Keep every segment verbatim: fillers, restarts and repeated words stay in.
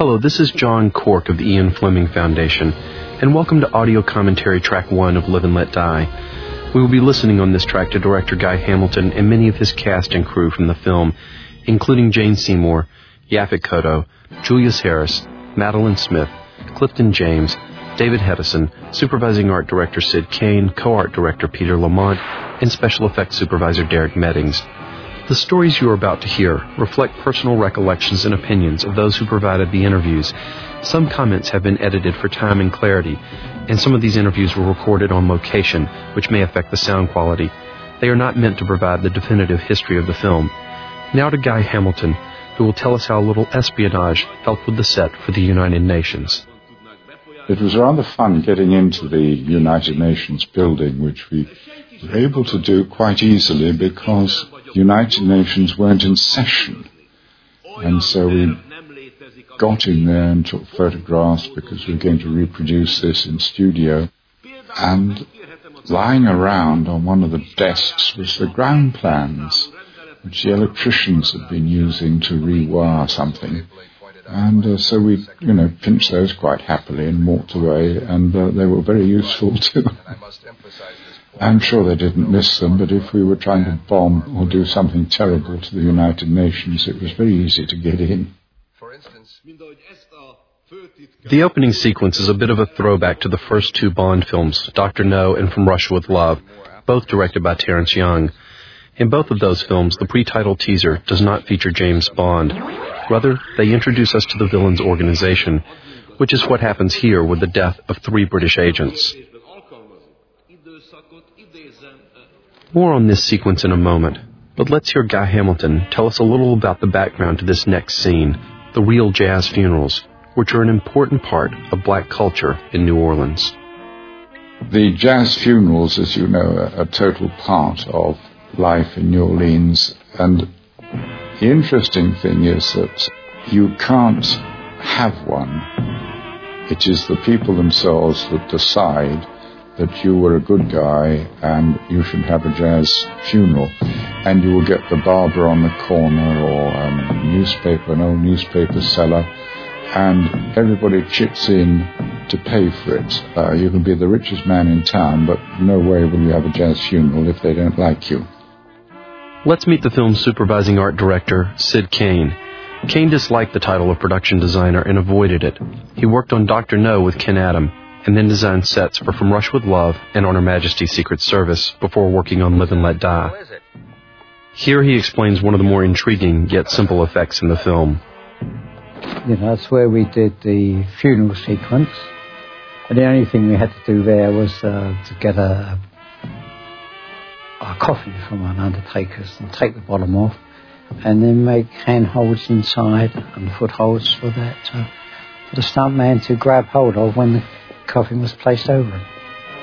Hello, this is John Cork of the Ian Fleming Foundation, and welcome to audio commentary track one of Live and Let Die. We will be listening on this track to director Guy Hamilton and many of his cast and crew from the film, including Jane Seymour, Yaphet Kotto, Julius Harris, Madeline Smith, Clifton James, David Hedison, supervising art director Sid Kane, co-art director Peter Lamont, and special effects supervisor Derek Meddings. The stories you are about to hear reflect personal recollections and opinions of those who provided the interviews. Some comments have been edited for time and clarity, and some of these interviews were recorded on location, which may affect the sound quality. They are not meant to provide the definitive history of the film. Now to Guy Hamilton, who will tell us how a little espionage helped with the set for the United Nations. It was rather fun getting into the United Nations building, which we were able to do quite easily because United Nations weren't in session. And so we got in there and took photographs because we were going to reproduce this in studio. And lying around on one of the desks was the ground plans, which the electricians had been using to rewire something. And uh, so we, you know, pinched those quite happily and walked away, and uh, they were very useful too. I'm sure they didn't miss them, but if we were trying to bomb or do something terrible to the United Nations, it was very easy to get in. The opening sequence is a bit of a throwback to the first two Bond films, Doctor No and From Russia with Love, both directed by Terence Young. In both of those films, the pre-title teaser does not feature James Bond. Rather, they introduce us to the villain's organization, which is what happens here with the death of three British agents. More on this sequence in a moment, but let's hear Guy Hamilton tell us a little about the background to this next scene, the real jazz funerals, which are an important part of black culture in New Orleans. The jazz funerals, as you know, are a total part of life in New Orleans, and the interesting thing is that you can't have one. It is the people themselves that decide that you were a good guy and you should have a jazz funeral. And you will get the barber on the corner or um, newspaper, an old newspaper seller, and everybody chips in to pay for it. Uh, you can be the richest man in town, but no way will you have a jazz funeral if they don't like you. Let's meet the film's supervising art director, Sid Kane. Kane disliked the title of production designer and avoided it. He worked on Doctor No with Ken Adam, and then designed sets for From Russia with Love and On Her Majesty's Secret Service before working on Live and Let Die. Here he explains one of the more intriguing yet simple effects in the film. You know, that's where we did the funeral sequence. And the only thing we had to do there was uh, to get a, a coffin from an undertaker's and take the bottom off, and then make handholds inside and footholds for that uh, for the stuntman to grab hold of when the coffin was placed over it.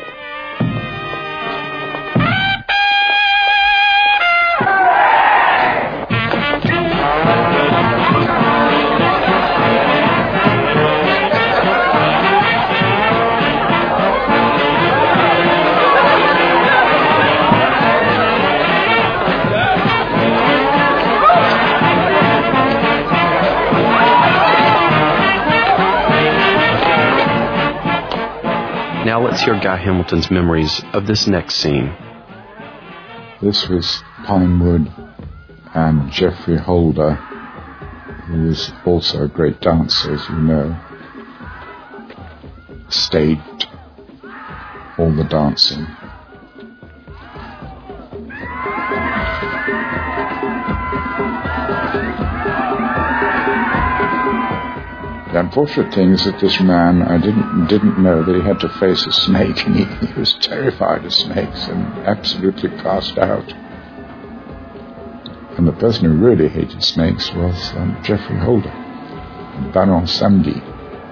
Now let's hear Guy Hamilton's memories of this next scene. This was Pinewood and Geoffrey Holder, who was also a great dancer, as you know, staged all the dancing. The unfortunate thing is that this man, I didn't didn't know that he had to face a snake, and he, he was terrified of snakes and absolutely passed out. And the person who really hated snakes was um, Geoffrey Holder, Baron Samedi.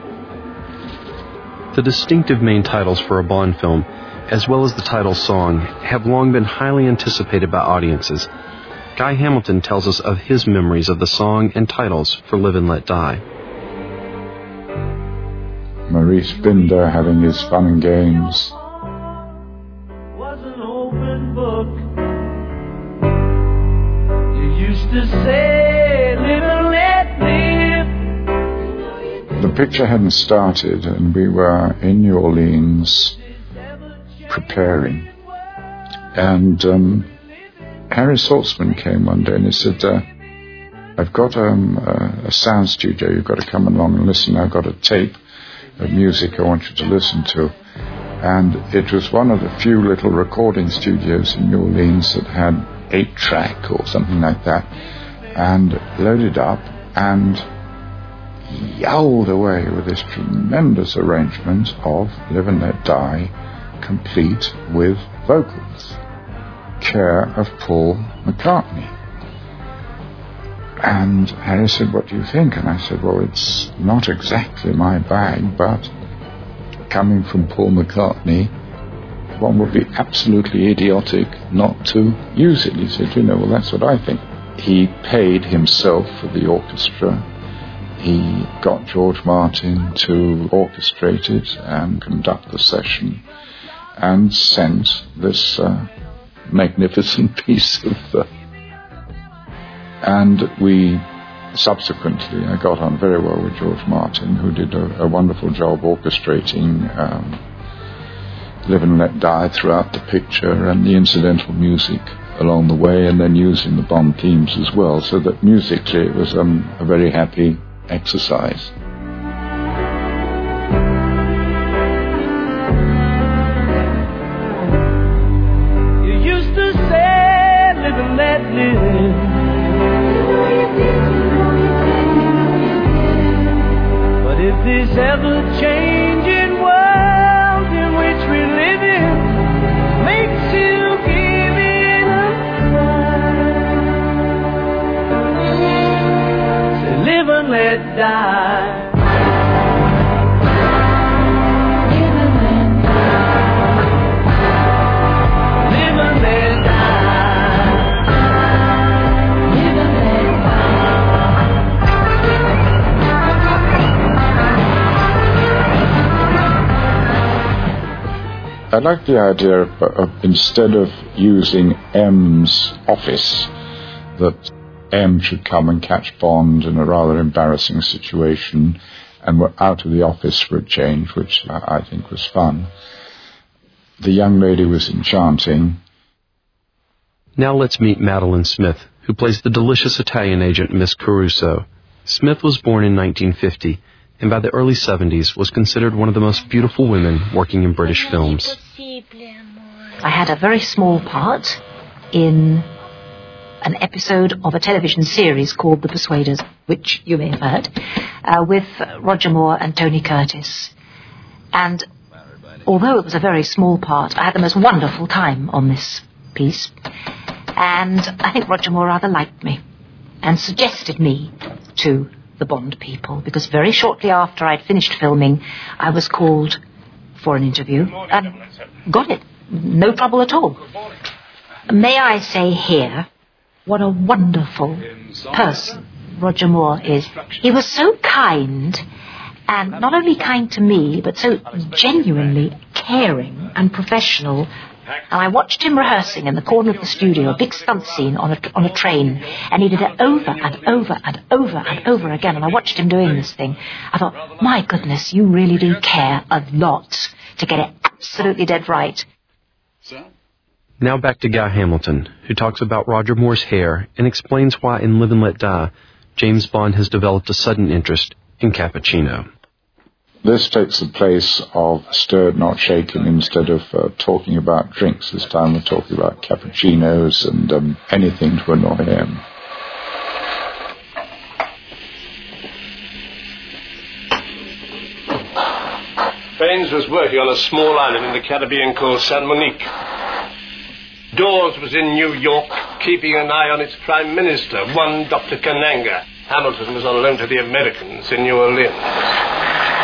The distinctive main titles for a Bond film, as well as the title song, have long been highly anticipated by audiences. Guy Hamilton tells us of his memories of the song and titles for Live and Let Die. Maurice Binder having his fun and games. Was an open book. You used to say, live and let live. The picture hadn't started, and we were in New Orleans preparing. And um, Harry Saltzman came one day and he said, uh, I've got um, a, a sound studio, you've got to come along and listen. I've got a tape of music I want you to listen to. And it was one of the few little recording studios in New Orleans that had eight track or something like that, and loaded up and yowled away with this tremendous arrangement of Live and Let Die, complete with vocals, care of Paul McCartney. And Harry said, what do you think? And I said, well, it's not exactly my bag, but coming from Paul McCartney, one would be absolutely idiotic not to use it. He said, you know, well, that's what I think. He paid himself for the orchestra. He got George Martin to orchestrate it and conduct the session, and sent this uh, magnificent piece of... Uh, and we subsequently, I got on very well with George Martin, who did a, a wonderful job orchestrating um, Live and Let Die throughout the picture, and the incidental music along the way, and then using the Bond themes as well, so that musically it was um, a very happy exercise. You used to say, live and let live. But if this ever-changing world in which we live in makes you give it a try, say live and let die. I like the idea of, of instead of using M's office, that M should come and catch Bond in a rather embarrassing situation, and we're out of the office for a change, which I think was fun. The young lady was enchanting. Now let's meet Madeline Smith, who plays the delicious Italian agent Miss Caruso. Smith was born in nineteen fifty, and by the early seventies was considered one of the most beautiful women working in British films. I had a very small part in an episode of a television series called The Persuaders, which you may have heard, uh, with Roger Moore and Tony Curtis. And although it was a very small part, I had the most wonderful time on this piece. And I think Roger Moore rather liked me and suggested me to the Bond people, because very shortly after I'd finished filming, I was called for an interview and got it. No trouble at all. May I say here what a wonderful person Roger Moore is. He was so kind, and not only kind to me, but so genuinely caring and professional. And I watched him rehearsing in the corner of the studio, a big stunt scene on a, on a train, and he did it over and over and over and over again, and I watched him doing this thing. I thought, my goodness, you really do care a lot to get it absolutely dead right. Now back to Guy Hamilton, who talks about Roger Moore's hair and explains why in Live and Let Die, James Bond has developed a sudden interest in cappuccino. This takes the place of Stirred Not Shaken. Instead of uh, talking about drinks, this time we're talking about cappuccinos and um, anything to annoy him. Baines was working on a small island in the Caribbean called San Monique. Dawes was in New York, keeping an eye on its prime minister, one Doctor Kananga. Hamilton was on loan to the Americans in New Orleans.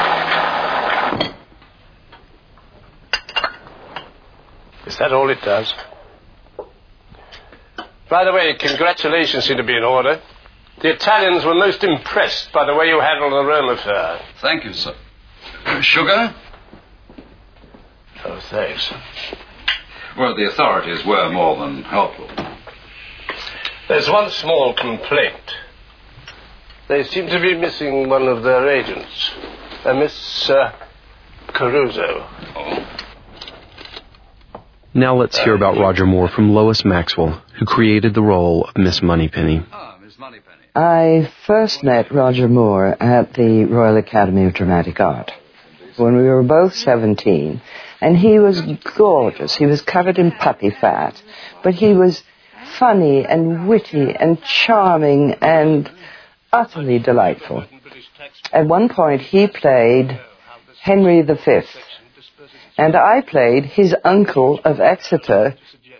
Is that all it does? By the way, congratulations seem to be in order. The Italians were most impressed by the way you handled the Rome affair. Thank you, sir. Uh, sugar? Oh, thanks. Well, the authorities were more than helpful. There's one small complaint. They seem to be missing one of their agents, a Miss uh, Caruso. Oh. Now let's hear about Roger Moore from Lois Maxwell, who created the role of Miss Moneypenny. Ah, Miss Moneypenny. I first met Roger Moore at the Royal Academy of Dramatic Art when we were both seventeen, and he was gorgeous. He was covered in puppy fat, but he was funny and witty and charming and utterly delightful. At one point, he played Henry the Fifth, and I played his uncle of Exeter.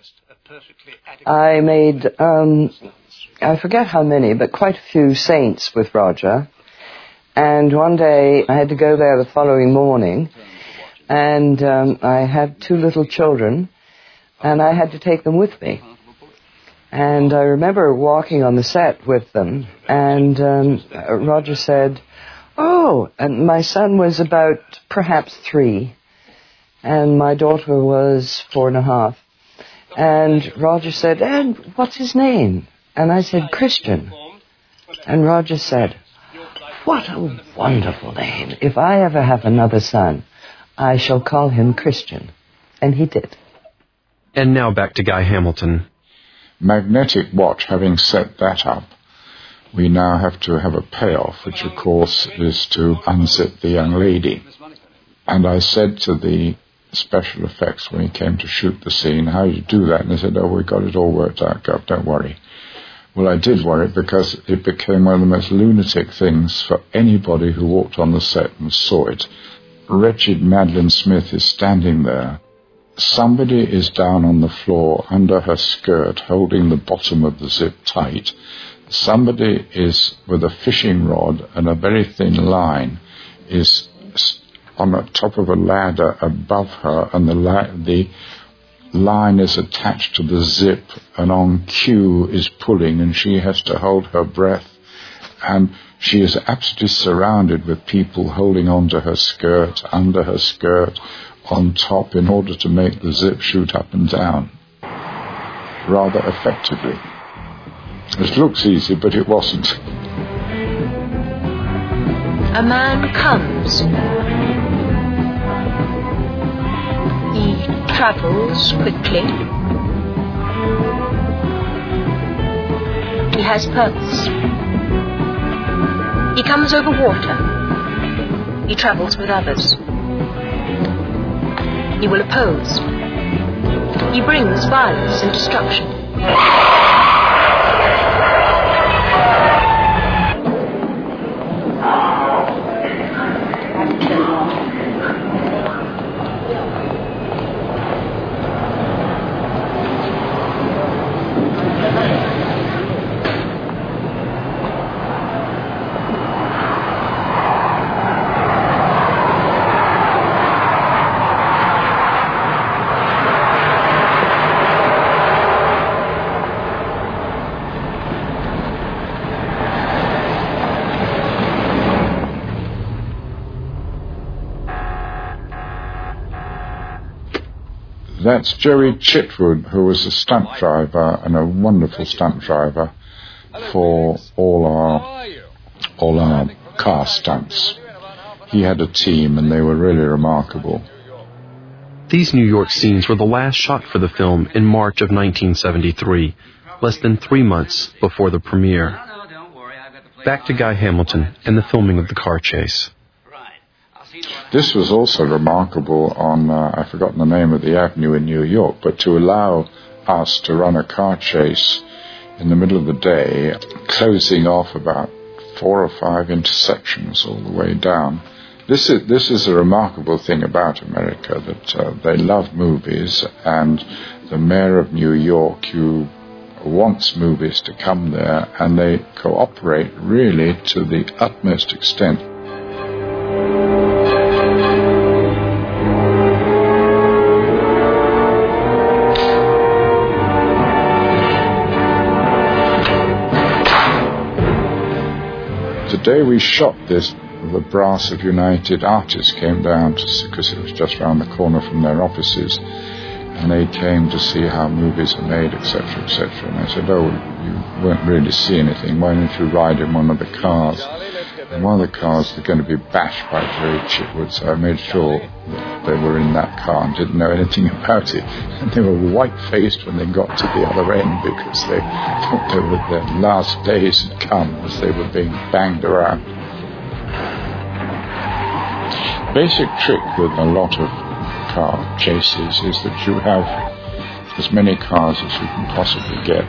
I made, um, I forget how many, but quite a few saints with Roger. And one day, I had to go there the following morning, and um, I had two little children, and I had to take them with me. And I remember walking on the set with them, and um, Roger said, "Oh," and my son was about perhaps three, and my daughter was four and a half. And Roger said, "And what's his name?" And I said, "Christian." And Roger said, "What a wonderful name. If I ever have another son, I shall call him Christian." And he did. And now back to Guy Hamilton. Magnetic Watch, having set that up, we now have to have a payoff, which of course is to unzip the young lady. And I said to the special effects when he came to shoot the scene, "How do you do that?" And they said, "Oh, we got it all worked out, Gov, don't worry." Well, I did worry because it became one of the most lunatic things for anybody who walked on the set and saw it. Wretched Madeline Smith is standing there. Somebody is down on the floor under her skirt, holding the bottom of the zip tight. Somebody is with a fishing rod and a very thin line is on the top of a ladder above her, and the, la- the line is attached to the zip, and on cue is pulling, and she has to hold her breath, and she is absolutely surrounded with people holding onto her skirt, under her skirt, on top, in order to make the zip shoot up and down rather effectively. It looks easy, but it wasn't. A man comes. He travels quickly. He has purpose. He comes over water. He travels with others. He will oppose. He brings violence and destruction. That's Joey Chitwood, who was a stunt driver and a wonderful stunt driver for all our all our car stunts. He had a team, and they were really remarkable. These New York scenes were the last shot for the film in March of nineteen seventy-three, less than three months before the premiere. Back to Guy Hamilton and the filming of the car chase. This was also remarkable on, uh, I've forgotten the name of the avenue in New York, but to allow us to run a car chase in the middle of the day, closing off about four or five intersections all the way down. This is, this is a remarkable thing about America, that uh, they love movies, and the mayor of New York, who wants movies to come there, and they cooperate really to the utmost extent. The day we shot this, the brass of United Artists came down to see, because it was just round the corner from their offices, and they came to see how movies are made, et cetera, et cetera. And I said, "Oh, you won't really see anything. Why don't you ride in one of the cars? And one of the cars was going to be bashed by Jerry Chitwood, so I made sure that they were in that car and didn't know anything about it. And they were white-faced when they got to the other end because they thought they were, their last days had come as they were being banged around. Basic trick with a lot of car chases is that you have as many cars as you can possibly get.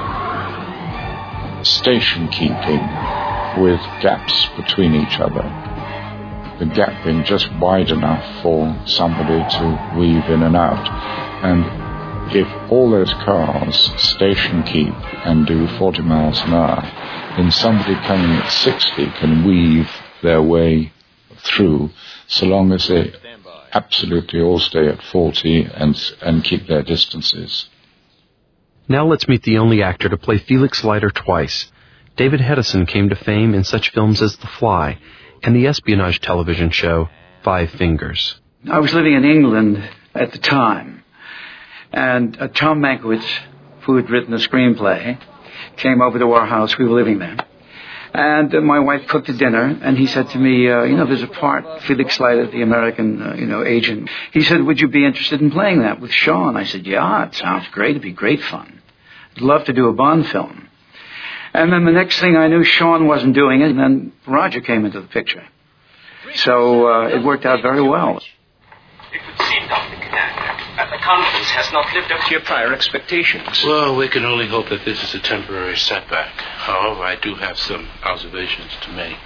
Station keeping with gaps between each other. The gap being just wide enough for somebody to weave in and out. And if all those cars station keep and do forty miles an hour, then somebody coming at sixty can weave their way through, so long as they absolutely all stay at forty and and keep their distances. Now let's meet the only actor to play Felix Leiter twice. David Hedison came to fame in such films as The Fly and the espionage television show Five Fingers. I was living in England at the time, and uh, Tom Mankiewicz, who had written the screenplay, came over to our house. We were living there. And uh, my wife cooked a dinner, and he said to me, uh, you know, there's a part, Felix Leiter, the American, uh, you know, agent. He said, would you be interested in playing that with Sean? I said, yeah, it sounds great. It'd be great fun. I'd love to do a Bond film. And then the next thing I knew, Sean wasn't doing it, and then Roger came into the picture. So uh, it worked out very well. It would seem, Doctor Cananga, that the conference has not lived up to your prior expectations. Well, we can only hope that this is a temporary setback. However, I do have some observations to make.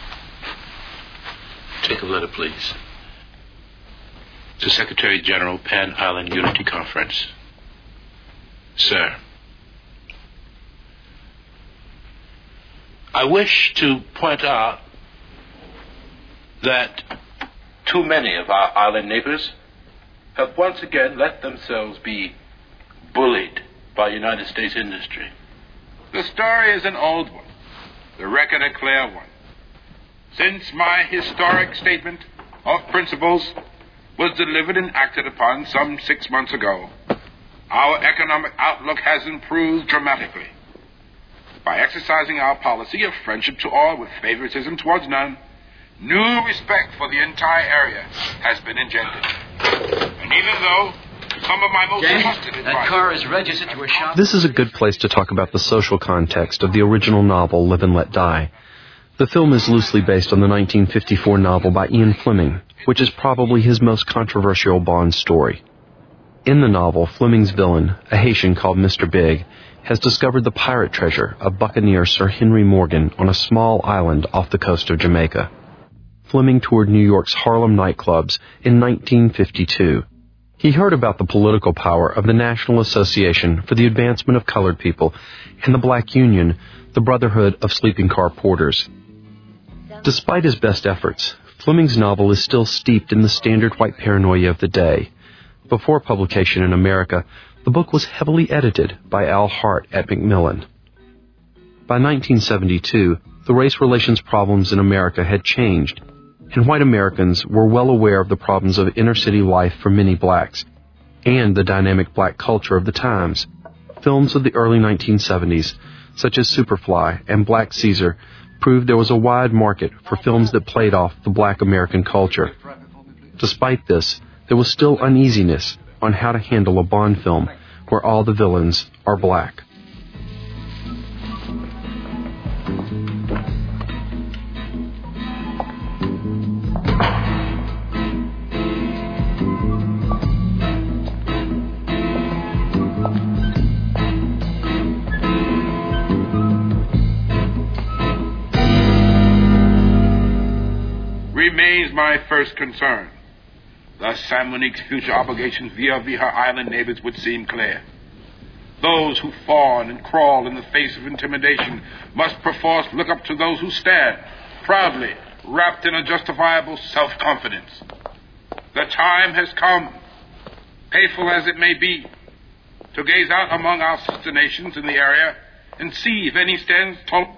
Take a letter, please. To Secretary General, Pan Island Unity Conference. Sir, I wish to point out that too many of our island neighbors have once again let themselves be bullied by United States industry. The story is an old one, the record a clear one. Since my historic statement of principles was delivered and acted upon some six months ago, our economic outlook has improved dramatically. By exercising our policy of friendship to all with favoritism towards none, new respect for the entire area has been engendered. And even though some of my most James, trusted advisors... that car is registered to a shop... This is a good place to talk about the social context of the original novel Live and Let Die. The film is loosely based on the nineteen fifty-four novel by Ian Fleming, which is probably his most controversial Bond story. In the novel, Fleming's villain, a Haitian called Mister Big, has discovered the pirate treasure of buccaneer Sir Henry Morgan on a small island off the coast of Jamaica. Fleming toured New York's Harlem nightclubs in nineteen fifty-two. He heard about the political power of the National Association for the Advancement of Colored People and the Black Union, the Brotherhood of Sleeping Car Porters. Despite his best efforts, Fleming's novel is still steeped in the standard white paranoia of the day. Before publication in America, the book was heavily edited by Al Hart at Macmillan. By nineteen seventy-two, the race relations problems in America had changed, and white Americans were well aware of the problems of inner-city life for many blacks, and the dynamic black culture of the times. Films of the early nineteen seventies, such as Superfly and Black Caesar, proved there was a wide market for films that played off the black American culture. Despite this, there was still uneasiness on how to handle a Bond film where all the villains are black. Remains my first concern. Thus, San Monique's future obligations vis-a-vis her island neighbors would seem clear. Those who fawn and crawl in the face of intimidation must perforce look up to those who stand, proudly, wrapped in a justifiable self-confidence. The time has come, painful as it may be, to gaze out among our sister nations in the area and see if any stands tall.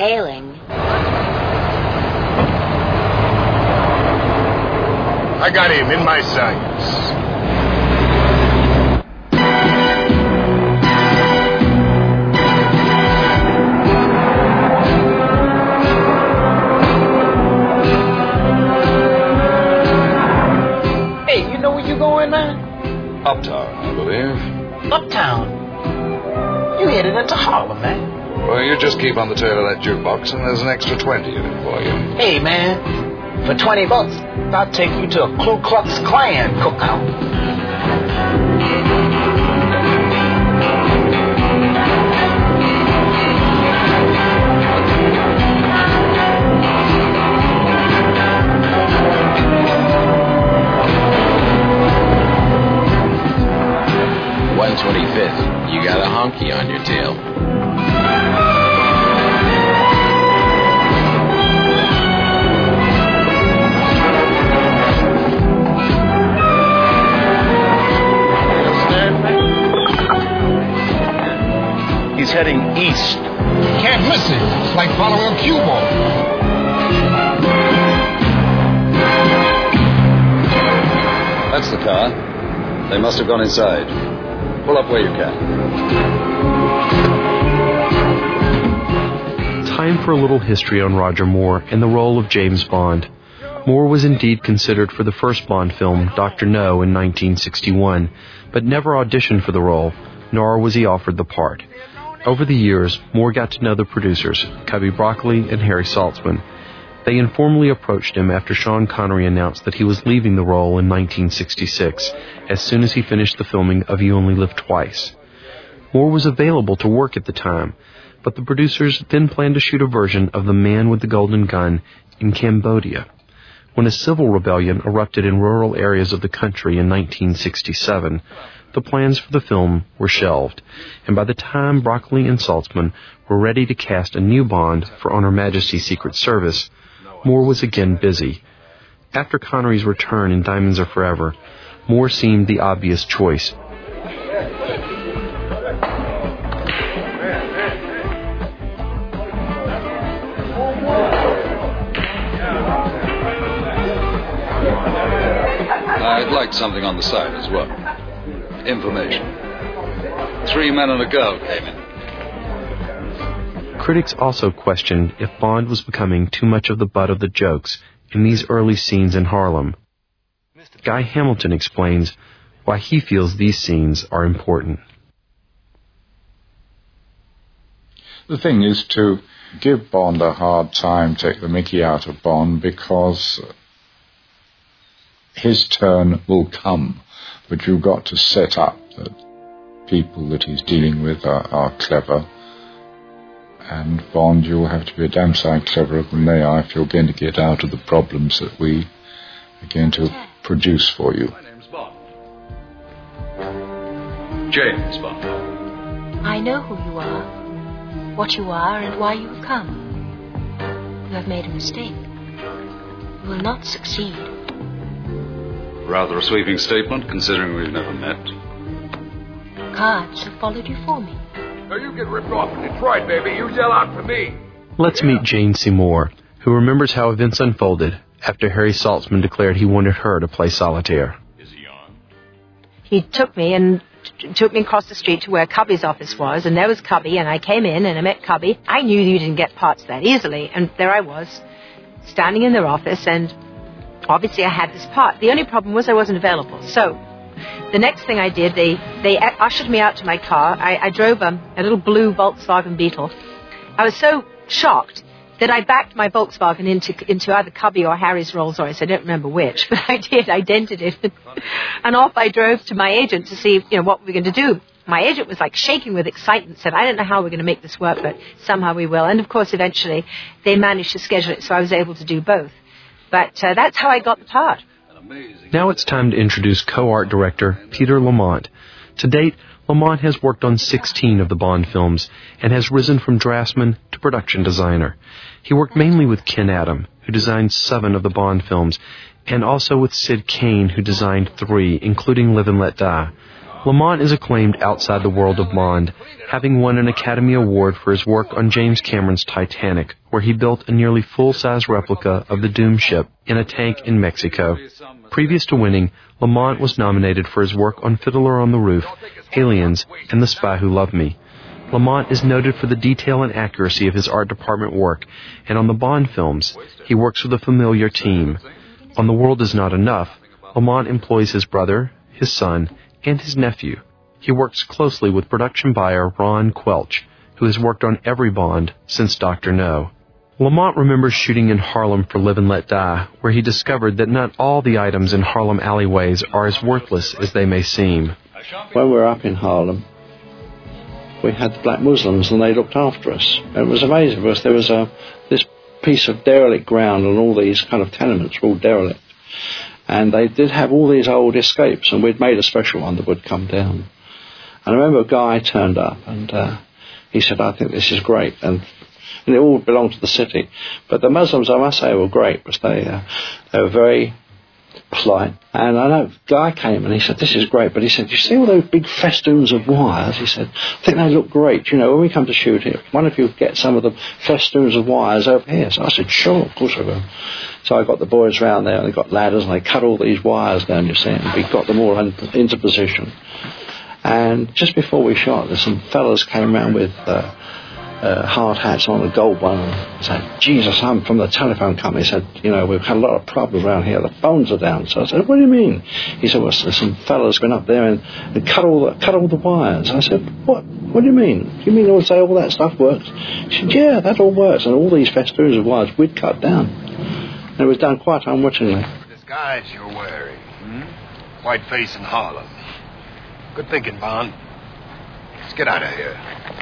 tailing. I got him in my sights. Hey, you know where you going, man? Uptown, I believe. Uptown? You headed into Harlem, man. Well, you just keep on the tail of that jukebox, and there's an extra twenty in it for you. Hey, man, for twenty bucks, I'll take you to a Ku Klux Klan cookout. one twenty-fifth. You got a honky on your tail. He's heading east. Can't miss it. It's like following a cue ball. That's the car. They must have gone inside. Pull up where you can. Time for a little history on Roger Moore and the role of James Bond. Moore was indeed considered for the first Bond film, Doctor No, in nineteen sixty-one, but never auditioned for the role, nor was he offered the part. Over the years, Moore got to know the producers, Cubby Broccoli and Harry Saltzman. They informally approached him after Sean Connery announced that he was leaving the role in nineteen sixty-six, as soon as he finished the filming of You Only Live Twice. Moore was available to work at the time, but the producers then planned to shoot a version of The Man with the Golden Gun in Cambodia. When a civil rebellion erupted in rural areas of the country in nineteen sixty-seven, the plans for the film were shelved, and by the time Broccoli and Saltzman were ready to cast a new Bond for On Her Majesty's Secret Service, Moore was again busy. After Connery's return in Diamonds Are Forever, Moore seemed the obvious choice. I'd like something on the side as well. Information. Three men and a girl came in. Critics also questioned if Bond was becoming too much of the butt of the jokes in these early scenes in Harlem. Guy Hamilton explains why he feels these scenes are important. The thing is to give Bond a hard time, take the mickey out of Bond, because his turn will come. But you've got to set up that people that he's dealing with are, are clever. And Bond, you'll have to be a damn sight cleverer than they are if you're going to get out of the problems that we are going to produce for you. My name's Bond. James Bond. I know who you are, what you are, and why you have come. You have made a mistake. You will not succeed. Rather a sweeping statement, considering we've never met. Cards have followed you for me. Now you get ripped off in Detroit, baby. You yell out for me. Let's meet Jane Seymour, who remembers how events unfolded after Harry Saltzman declared he wanted her to play solitaire. He took me and t- took me across the street to where Cubby's office was, and there was Cubby, and I came in and I met Cubby. I knew you didn't get parts that easily, and there I was, standing in their office, and obviously I had this part. The only problem was I wasn't available. So the next thing I did, they, they ushered me out to my car. I, I drove a, a little blue Volkswagen Beetle. I was so shocked that I backed my Volkswagen into into either Cubby or Harry's Rolls Royce. I don't remember which, but I did. I dented it. And off I drove to my agent to see, you know, what we were going to do. My agent was like shaking with excitement, said, I don't know how we're going to make this work, but somehow we will. And of course, eventually, they managed to schedule it, so I was able to do both. But uh, that's how I got the part. Now it's time to introduce co-art director Peter Lamont. To date, Lamont has worked on sixteen of the Bond films and has risen from draftsman to production designer. He worked mainly with Ken Adam, who designed seven of the Bond films, and also with Sid Cain, who designed three, including Live and Let Die. Lamont is acclaimed outside the world of Bond, having won an Academy Award for his work on James Cameron's Titanic, where he built a nearly full-size replica of the Doom ship in a tank in Mexico. Previous to winning, Lamont was nominated for his work on Fiddler on the Roof, Aliens, and The Spy Who Loved Me. Lamont is noted for the detail and accuracy of his art department work, and on the Bond films, he works with a familiar team. On The World Is Not Enough, Lamont employs his brother, his son, and his nephew. He works closely with production buyer Ron Quelch, who has worked on every Bond since Doctor No. Lamont remembers shooting in Harlem for Live and Let Die, where he discovered that not all the items in Harlem alleyways are as worthless as they may seem. When we were up in Harlem, we had the black Muslims and they looked after us. It was amazing because there was a, this piece of derelict ground and all these kind of tenements were all derelict. And they did have all these old escapes, and we'd made a special one that would come down. And I remember a guy turned up, and uh, he said, I think this is great. And, and they all belonged to the city. But the Muslims, I must say, were great, because they, uh, they were very polite. And I know, a guy came and he said, this is great. But he said, you see all those big festoons of wires? He said, I think they look great. You know, when we come to shoot here, why don't you get some of the festoons of wires over here? So I said, sure, of course I will. So I got the boys round there, and they got ladders, and they cut all these wires down, you see, and we got them all in, into position. And just before we shot, there's some fellas came round with uh, uh, hard hats on, a gold one, and said, Jesus, I'm from the telephone company. He said, you know, we've had a lot of problems around here, the phones are down. So I said, what do you mean? He said, well, there's some fellas been up there and, and cut all the cut all the wires. I said, what? What do you mean? Do you mean all say all that stuff works? He said, yeah, that all works, and all these festoons of wires we'd cut down. And it was done quite unwittingly. Disguise you're wearing, hmm? White face in Harlem. Good thinking, Bond. Let's get out of here.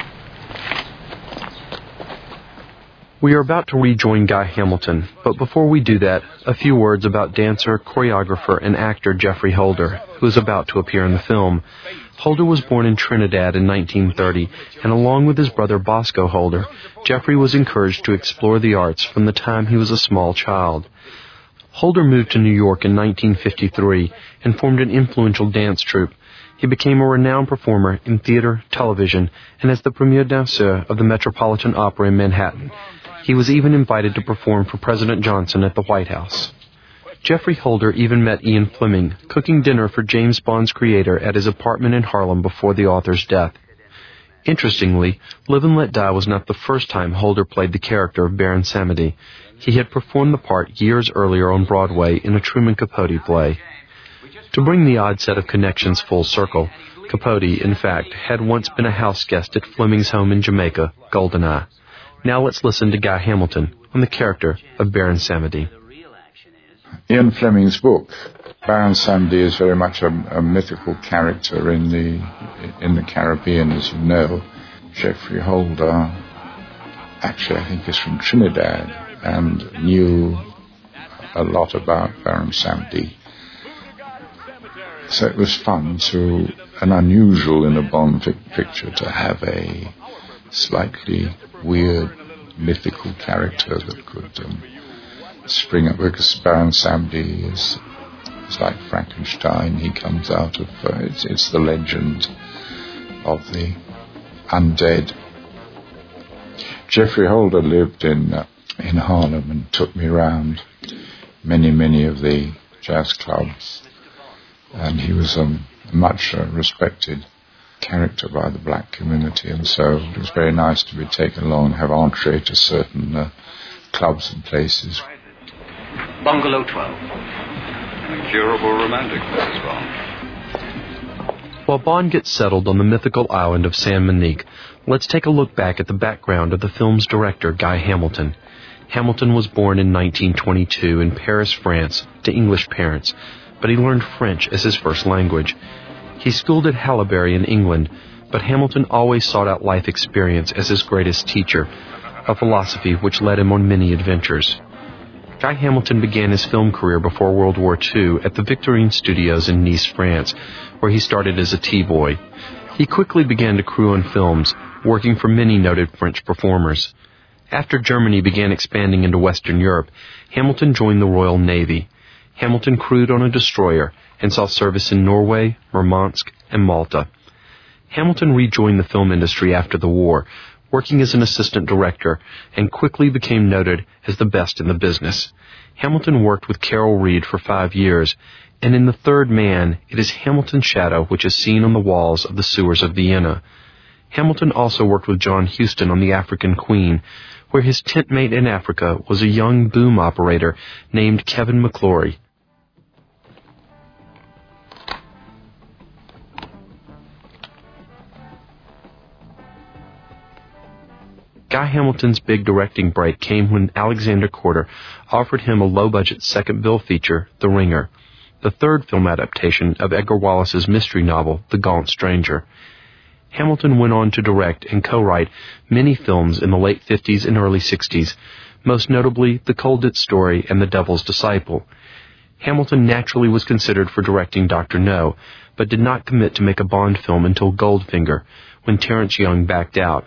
We are about to rejoin Guy Hamilton, but before we do that, a few words about dancer, choreographer, and actor Geoffrey Holder, who is about to appear in the film. Holder was born in Trinidad in nineteen thirty, and along with his brother Bosco Holder, Geoffrey was encouraged to explore the arts from the time he was a small child. Holder moved to New York in nineteen fifty-three and formed an influential dance troupe. He became a renowned performer in theater, television, and as the premier danseur of the Metropolitan Opera in Manhattan. He was even invited to perform for President Johnson at the White House. Geoffrey Holder even met Ian Fleming, cooking dinner for James Bond's creator at his apartment in Harlem before the author's death. Interestingly, Live and Let Die was not the first time Holder played the character of Baron Samedi. He had performed the part years earlier on Broadway in a Truman Capote play. To bring the odd set of connections full circle, Capote, in fact, had once been a house guest at Fleming's home in Jamaica, Goldeneye. Now let's listen to Guy Hamilton on the character of Baron Samedi. Ian Fleming's book, Baron Samedi, is very much a, a mythical character in the in the Caribbean, as you know. Geoffrey Holder, actually I think is from Trinidad, and knew a lot about Baron Samedi. So it was fun to, and unusual in a Bond picture, to have a slightly weird, mythical character that could um, spring up, because Baron Samedi is, is like Frankenstein. He comes out of, uh, it's, it's the legend of the undead. Geoffrey Holder lived in uh, in Harlem and took me around many, many of the jazz clubs, and he was a um, much uh, respected character by the black community, and so it was very nice to be taken along and have entree to certain uh, clubs and places. Bungalow twelve. An incurable romantic, Missus Bond. While Bond gets settled on the mythical island of Saint Monique, let's take a look back at the background of the film's director, Guy Hamilton. Hamilton was born in nineteen twenty-two in Paris, France, to English parents, but he learned French as his first language. He schooled at Haileybury in England, but Hamilton always sought out life experience as his greatest teacher, a philosophy which led him on many adventures. Guy Hamilton began his film career before World War Two at the Victorine Studios in Nice, France, where he started as a T-boy. He quickly began to crew on films, working for many noted French performers. After Germany began expanding into Western Europe, Hamilton joined the Royal Navy. Hamilton crewed on a destroyer and saw service in Norway, Murmansk, and Malta. Hamilton rejoined the film industry after the war, working as an assistant director, and quickly became noted as the best in the business. Hamilton worked with Carol Reed for five years, and in The Third Man, it is Hamilton's shadow which is seen on the walls of the sewers of Vienna. Hamilton also worked with John Huston on The African Queen, where his tent mate in Africa was a young boom operator named Kevin McClory. Guy Hamilton's big directing break came when Alexander Korda offered him a low-budget second bill feature, The Ringer, the third film adaptation of Edgar Wallace's mystery novel, The Gaunt Stranger. Hamilton went on to direct and co-write many films in the late fifties and early sixties, most notably The Colditz Story and The Devil's Disciple. Hamilton naturally was considered for directing Doctor No, but did not commit to make a Bond film until Goldfinger, when Terence Young backed out.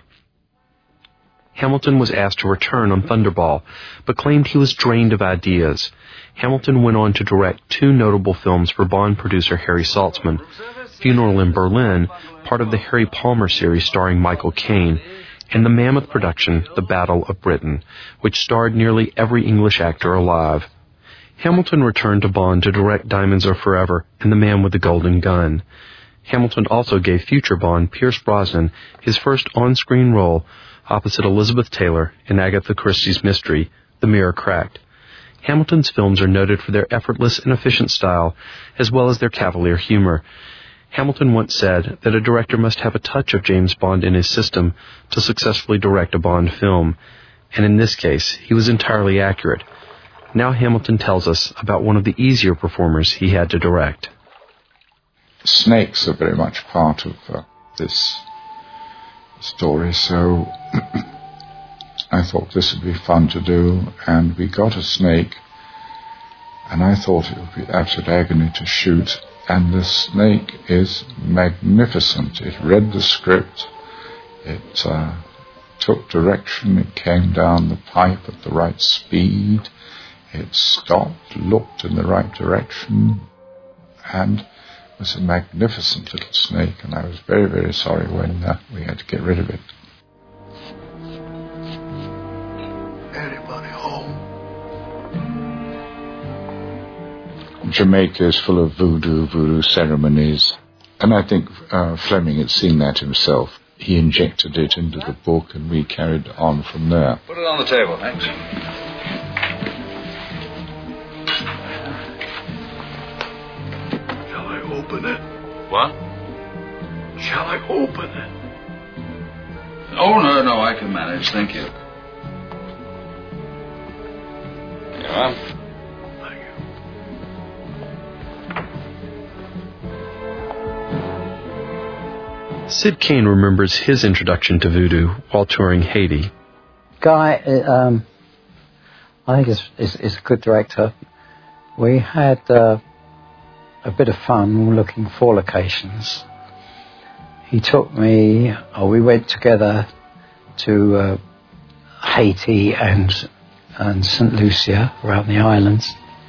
Hamilton was asked to return on Thunderball, but claimed he was drained of ideas. Hamilton went on to direct two notable films for Bond producer Harry Saltzman, Funeral in Berlin, part of the Harry Palmer series starring Michael Caine, and the mammoth production The Battle of Britain, which starred nearly every English actor alive. Hamilton returned to Bond to direct Diamonds Are Forever and The Man with the Golden Gun. Hamilton also gave future Bond Pierce Brosnan his first on-screen role opposite Elizabeth Taylor in Agatha Christie's mystery, The Mirror Cracked. Hamilton's films are noted for their effortless and efficient style, as well as their cavalier humor. Hamilton once said that a director must have a touch of James Bond in his system to successfully direct a Bond film, and in this case, he was entirely accurate. Now Hamilton tells us about one of the easier performers he had to direct. Snakes are very much part of uh, this story, so I thought this would be fun to do, and we got a snake, and I thought it would be absolute agony to shoot, and the snake is magnificent. It read the script, it uh, took direction, it came down the pipe at the right speed, it stopped, looked in the right direction, and was a magnificent little snake, and I was very, very sorry when uh, we had to get rid of it. Anybody home? Jamaica is full of voodoo, voodoo ceremonies, and I think uh, Fleming had seen that himself. He injected it into the book, and we carried on from there. Put it on the table, thanks. Open it. What? Shall I open it? Oh, no, no, I can manage, thank you. Go on. Thank you. Sid Cain remembers his introduction to voodoo while touring Haiti. Guy, um, I think is, is, is a good director. We had... Uh, a bit of fun looking for locations. He took me, or we went together to uh, Haiti and and Saint Lucia, around the islands.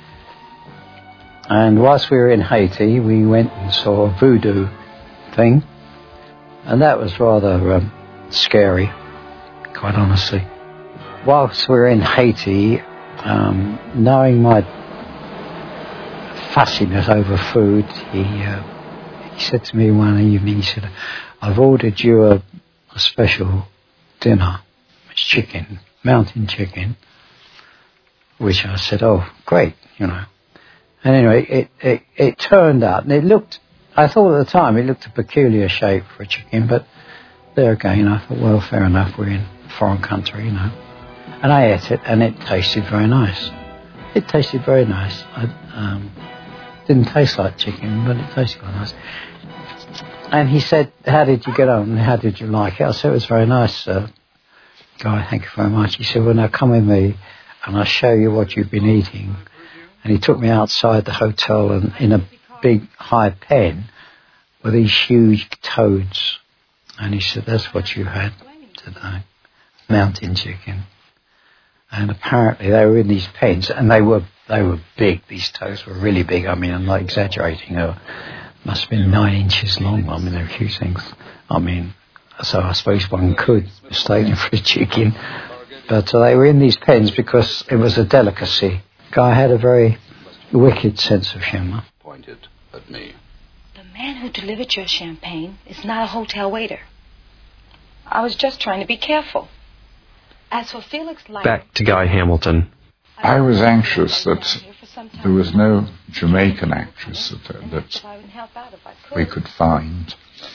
And whilst we were in Haiti, we went and saw a voodoo thing, and that was rather um, scary, quite honestly. Whilst we were in Haiti, um, knowing my fussiness over food, he uh, he said to me one evening, he said, I've ordered you a, a special dinner. It's chicken, mountain chicken, which I said, oh, great, you know. And anyway, it, it, it turned out, and it looked, I thought at the time it looked a peculiar shape for a chicken, but there again, I thought, well, fair enough, we're in a foreign country, you know. And I ate it, and it tasted very nice. It tasted very nice. I, um, didn't taste like chicken, but it tasted quite nice. And he said, how did you get on? How did you like it? I said, it was very nice, uh, Guy, thank you very much. He said, well, now come with me, and I'll show you what you've been eating. And he took me outside the hotel, and in a big high pen were these huge toads. And he said, that's what you had today, mountain chicken. And apparently they were in these pens, and they were they were big. These toads were really big. I mean, I'm not exaggerating. They were must have been nine inches long. I mean, there are a few things. I mean, so I suppose one could mistake them for a chicken. But uh, they were in these pens because it was a delicacy. Guy had a very wicked sense of humour. Pointed at me. The man who delivered your champagne is not a hotel waiter. I was just trying to be careful. As for Felix Leiter... Back to Guy Hamilton. I was anxious that there was no Jamaican actress that, that we could find,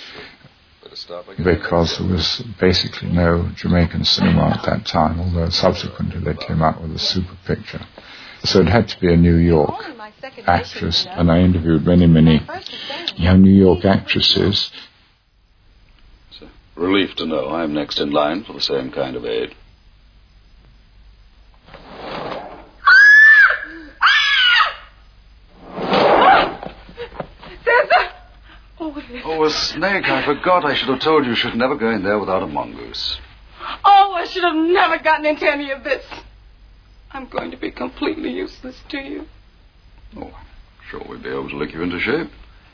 because there was basically no Jamaican cinema at that time, although subsequently they came out with a super picture. So it had to be a New York actress, and I interviewed many, many young New York actresses. It's a relief to know I'm next in line for the same kind of aid. Oh, a snake. I forgot. I should have told you you should never go in there without a mongoose. Oh, I should have never gotten into any of this. I'm going to be completely useless to you. Oh, I'm sure we'll be able to lick you into shape.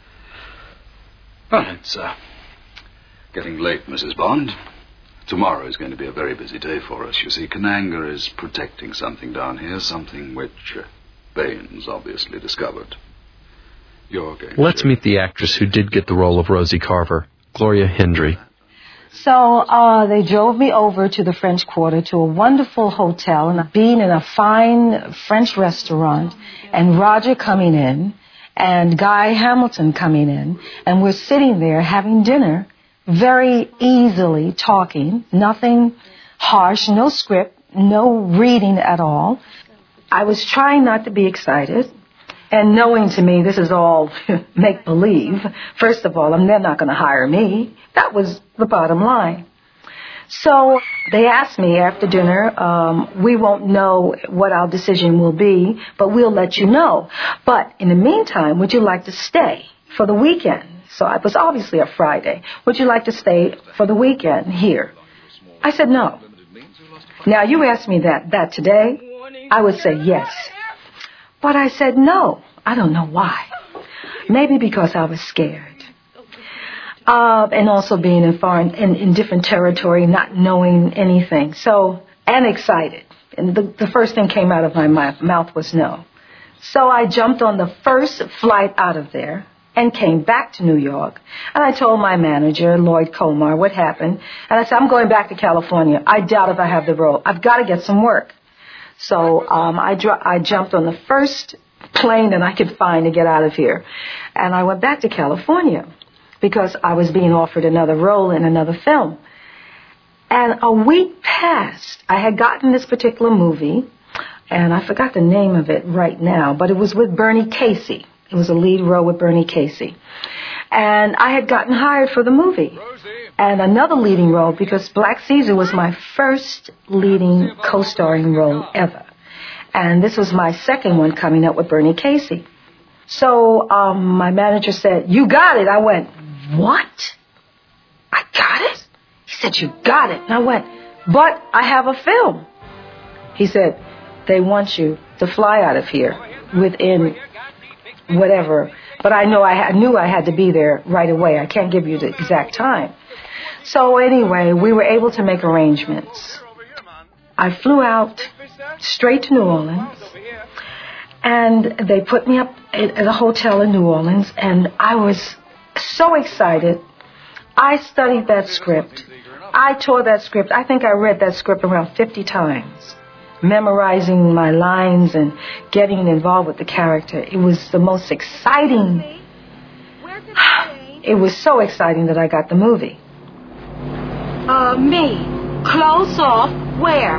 Well, it's uh, getting late, Missus Bond. Tomorrow is going to be a very busy day for us. You see, Kananga is protecting something down here, something which uh, Baines obviously discovered. You're going Let's to... meet the actress who did get the role of Rosie Carver, Gloria Hendry. So uh, they drove me over to the French Quarter to a wonderful hotel, and being in a fine French restaurant, and Roger coming in, and Guy Hamilton coming in, and we're sitting there having dinner, very easily talking, nothing harsh, no script, no reading at all. I was trying not to be excited. And knowing to me this is all make-believe, first of all, they're not going to hire me. That was the bottom line. So they asked me after dinner, um, we won't know what our decision will be, but we'll let you know. But in the meantime, would you like to stay for the weekend? So it was obviously a Friday. Would you like to stay for the weekend here? I said no. Now, you asked me that, that today, I would say yes. But I said no. I don't know why. Maybe because I was scared. Uh, and also being in foreign, in, in different territory, not knowing anything. So, and excited. And the, the first thing came out of my mouth was no. So I jumped on the first flight out of there and came back to New York. And I told my manager, Lloyd Colmar, what happened. And I said, I'm going back to California. I doubt if I have the role. I've got to get some work. So um, I, dr- I jumped on the first plane that I could find to get out of here. And I went back to California because I was being offered another role in another film. And a week passed. I had gotten this particular movie, and I forgot the name of it right now, but it was with Bernie Casey. It was a lead role with Bernie Casey. And I had gotten hired for the movie. And another leading role, because Black Caesar was my first leading co-starring role ever. And this was my second one coming up with Bernie Casey. So um, my manager said, you got it. I went, what? I got it? He said, you got it. And I went, but I have a film. He said, they want you to fly out of here within whatever. But I know I, I knew I had to be there right away. I can't give you the exact time. So anyway, we were able to make arrangements. I flew out straight to New Orleans, and they put me up at a hotel in New Orleans, and I was so excited. I studied that script. I tore that script. I think I read that script around fifty times, memorizing my lines and getting involved with the character. It was the most exciting. It was so exciting that I got the movie. Uh, me. Close off. Where?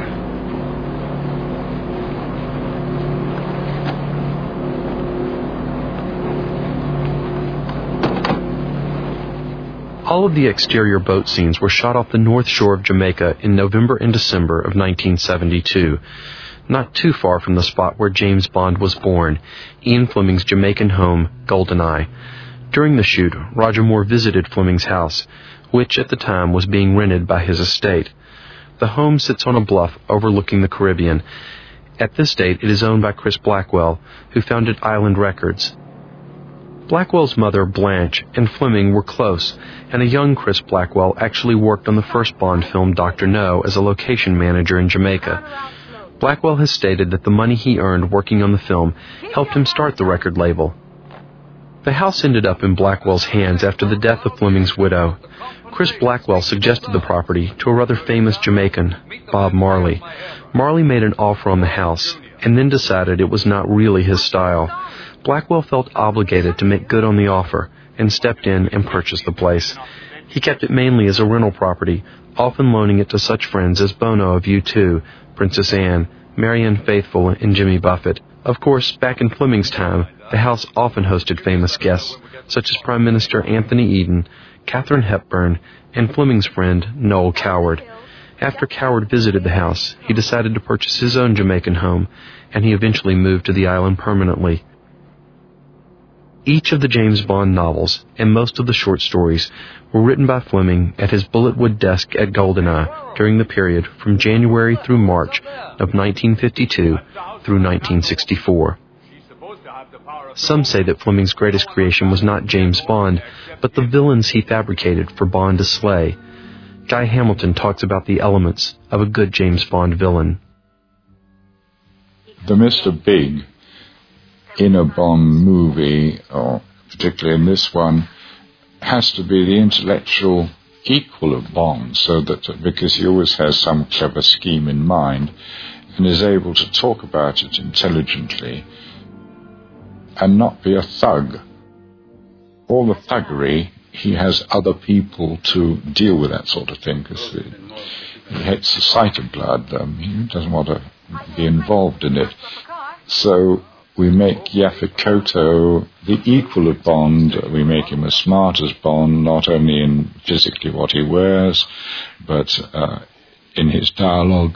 All of the exterior boat scenes were shot off the north shore of Jamaica in November and December of nineteen seventy-two, not too far from the spot where James Bond was born, Ian Fleming's Jamaican home, Goldeneye. During the shoot, Roger Moore visited Fleming's house, which at the time was being rented by his estate. The home sits on a bluff overlooking the Caribbean. At this date, it is owned by Chris Blackwell, who founded Island Records. Blackwell's mother, Blanche, and Fleming were close, and a young Chris Blackwell actually worked on the first Bond film, Doctor No, as a location manager in Jamaica. Blackwell has stated that the money he earned working on the film helped him start the record label. The house ended up in Blackwell's hands after the death of Fleming's widow. Chris Blackwell suggested the property to a rather famous Jamaican, Bob Marley. Marley made an offer on the house, and then decided it was not really his style. Blackwell felt obligated to make good on the offer and stepped in and purchased the place. He kept it mainly as a rental property, often loaning it to such friends as Bono of U two, Princess Anne, Marianne Faithfull, and Jimmy Buffett. Of course, back in Fleming's time, the house often hosted famous guests, such as Prime Minister Anthony Eden, Katharine Hepburn, and Fleming's friend Noel Coward. After Coward visited the house, he decided to purchase his own Jamaican home, and he eventually moved to the island permanently. Each of the James Bond novels and most of the short stories were written by Fleming at his bulletwood desk at GoldenEye during the period from January through March of nineteen fifty-two through nineteen sixty-four. Some say that Fleming's greatest creation was not James Bond, but the villains he fabricated for Bond to slay. Guy Hamilton talks about the elements of a good James Bond villain. The Mister Big in a Bond movie, or particularly in this one, has to be the intellectual equal of Bond, so that because he always has some clever scheme in mind and is able to talk about it intelligently and not be a thug. All the thuggery, he has other people to deal with that sort of thing, because he hates the sight of blood. Um, he doesn't want to be involved in it. So we make Yaphet Kotto the equal of Bond. We make him as smart as Bond, not only in physically what he wears, but uh, in his dialogue,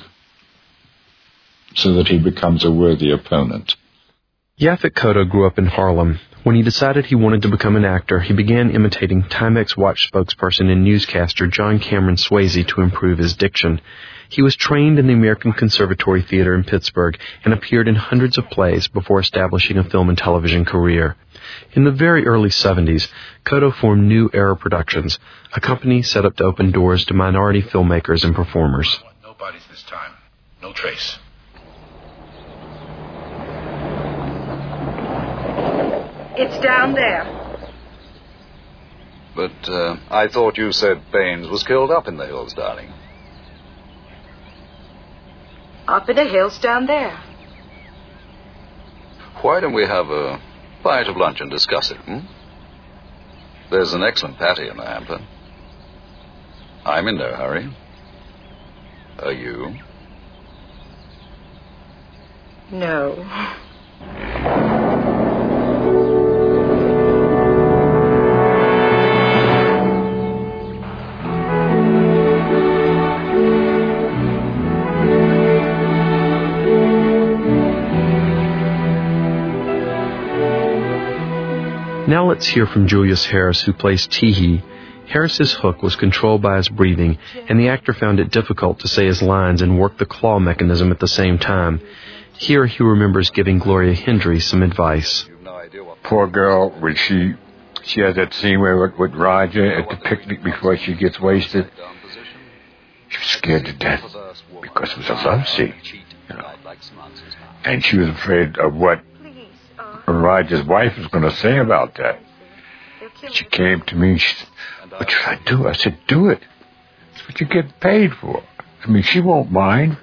so that he becomes a worthy opponent. Yaphet Kotto grew up in Harlem. When he decided he wanted to become an actor, he began imitating Timex watch spokesperson and newscaster John Cameron Swayze to improve his diction. He was trained in the American Conservatory Theater in Pittsburgh and appeared in hundreds of plays before establishing a film and television career. In the very early seventies, Kotto formed New Era Productions, a company set up to open doors to minority filmmakers and performers. No bodies this time. No trace. It's down there. But uh, I thought you said Baines was killed up in the hills, darling. Up in the hills down there. Why don't we have a bite of lunch and discuss it, hmm? There's an excellent patty in the hamper. I'm in no hurry. Are you? No. Now let's hear from Julius Harris, who plays Teehee. Harris's hook was controlled by his breathing, and the actor found it difficult to say his lines and work the claw mechanism at the same time. Here he remembers giving Gloria Hendry some advice. Poor girl, when she she has that scene where with, with Roger at the picnic before she gets wasted, she was scared to death because it was a love scene, you know. And she was afraid of what Roger's wife was going to say about that. She came to me and she said, "What should I do?" I said, "Do it. It's what you get paid for. I mean, she won't mind."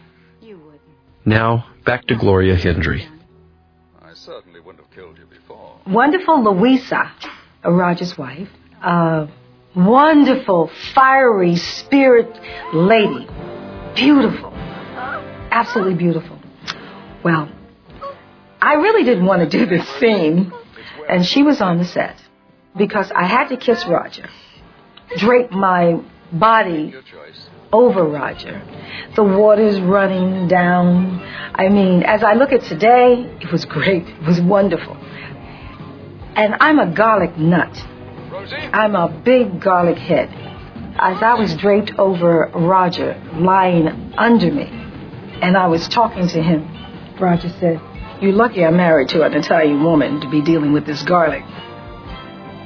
Now, back to Gloria Hendry. I certainly wouldn't have killed you before. Wonderful Louisa, Roger's wife, a wonderful, fiery spirit lady. Beautiful. Absolutely beautiful. Well, I really didn't want to do this scene, and she was on the set, because I had to kiss Roger, drape my body over Roger. The water's running down. I mean, as I look at today, it was great. It was wonderful. And I'm a garlic nut. I'm a big garlic head. As I was draped over Roger, lying under me, and I was talking to him, Roger said, "You're lucky I'm married to an Italian woman to be dealing with this garlic."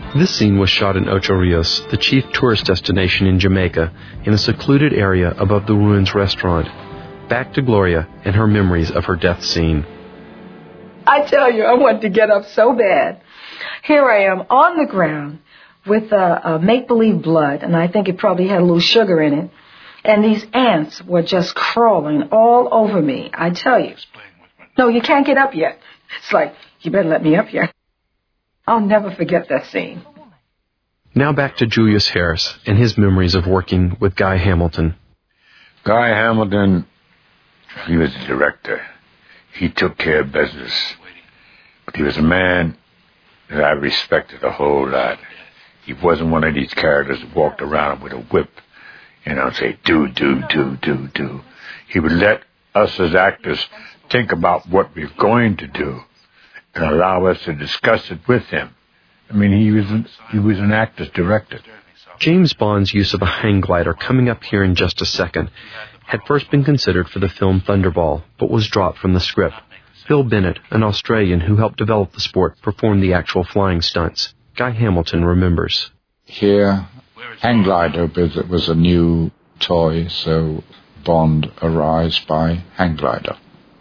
This scene was shot in Ocho Rios, the chief tourist destination in Jamaica, in a secluded area above the Ruins restaurant. Back to Gloria and her memories of her death scene. I tell you, I wanted to get up so bad. Here I am on the ground with a, a make-believe blood, and I think it probably had a little sugar in it. And these ants were just crawling all over me, I tell you. No, you can't get up yet. It's like, you better let me up here. I'll never forget that scene. Now back to Julius Harris and his memories of working with Guy Hamilton. Guy Hamilton, he was the director. He took care of business. But he was a man that I respected a whole lot. He wasn't one of these characters that walked around with a whip, you know, and say, do, do, do, do, do. He would let us as actors think about what we're going to do and allow us to discuss it with him. I mean, he was an, he was an actor's director. James Bond's use of a hang glider, coming up here in just a second, had first been considered for the film Thunderball, but was dropped from the script. Phil Bennett, an Australian who helped develop the sport, performed the actual flying stunts. Guy Hamilton remembers. Here, hang glider was a new toy, so Bond arrives by hang glider.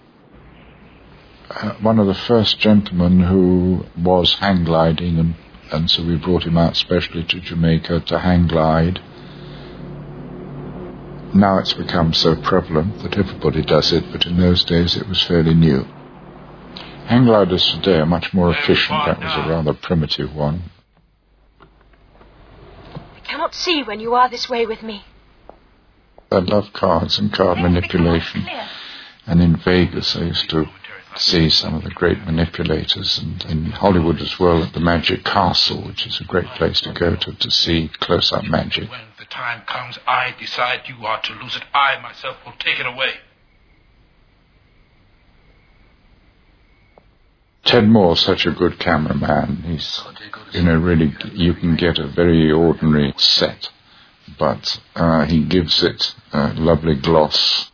Uh, one of the first gentlemen who was hang gliding, and, and so we brought him out specially to Jamaica to hang glide. Now it's become so prevalent that everybody does it, but in those days it was fairly new. Hang gliders today are much more efficient. That was a rather primitive one. I cannot see when you are this way with me. I love cards and card manipulation. And in Vegas I used to see some of the great manipulators, and in Hollywood as well at the Magic Castle, which is a great place to go to to see close-up magic. When the time comes, I decide you are to lose it. I myself will take it away. Ted Moore's such a good cameraman. He's, you know, really, you can get a very ordinary set, but uh, he gives it a lovely gloss.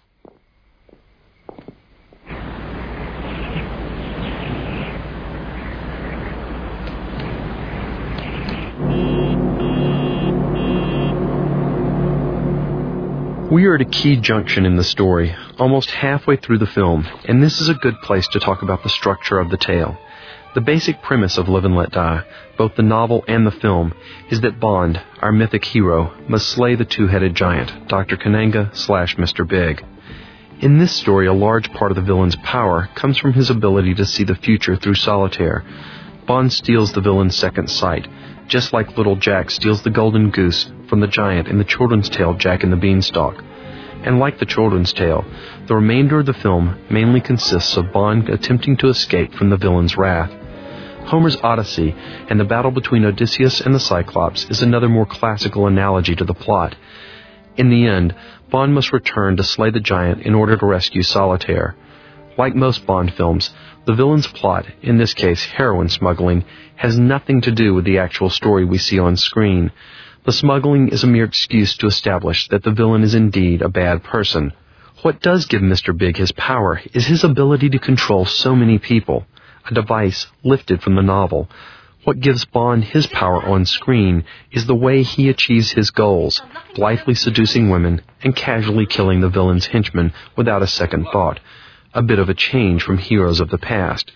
We are at a key junction in the story, almost halfway through the film, and this is a good place to talk about the structure of the tale. The basic premise of Live and Let Die, both the novel and the film, is that Bond, our mythic hero, must slay the two-headed giant, Doctor Kananga slash Mister Big. In this story, a large part of the villain's power comes from his ability to see the future through solitaire. Bond steals the villain's second sight, just like little Jack steals the golden goose from the giant in the children's tale Jack and the Beanstalk. And like the children's tale, the remainder of the film mainly consists of Bond attempting to escape from the villain's wrath. Homer's Odyssey and the battle between Odysseus and the Cyclops is another more classical analogy to the plot. In the end, Bond must return to slay the giant in order to rescue Solitaire. Like most Bond films, the villain's plot, in this case heroin smuggling, has nothing to do with the actual story we see on screen. The smuggling is a mere excuse to establish that the villain is indeed a bad person. What does give Mister Big his power is his ability to control so many people, a device lifted from the novel. What gives Bond his power on screen is the way he achieves his goals, blithely seducing women and casually killing the villain's henchmen without a second thought. A bit of a change from heroes of the past.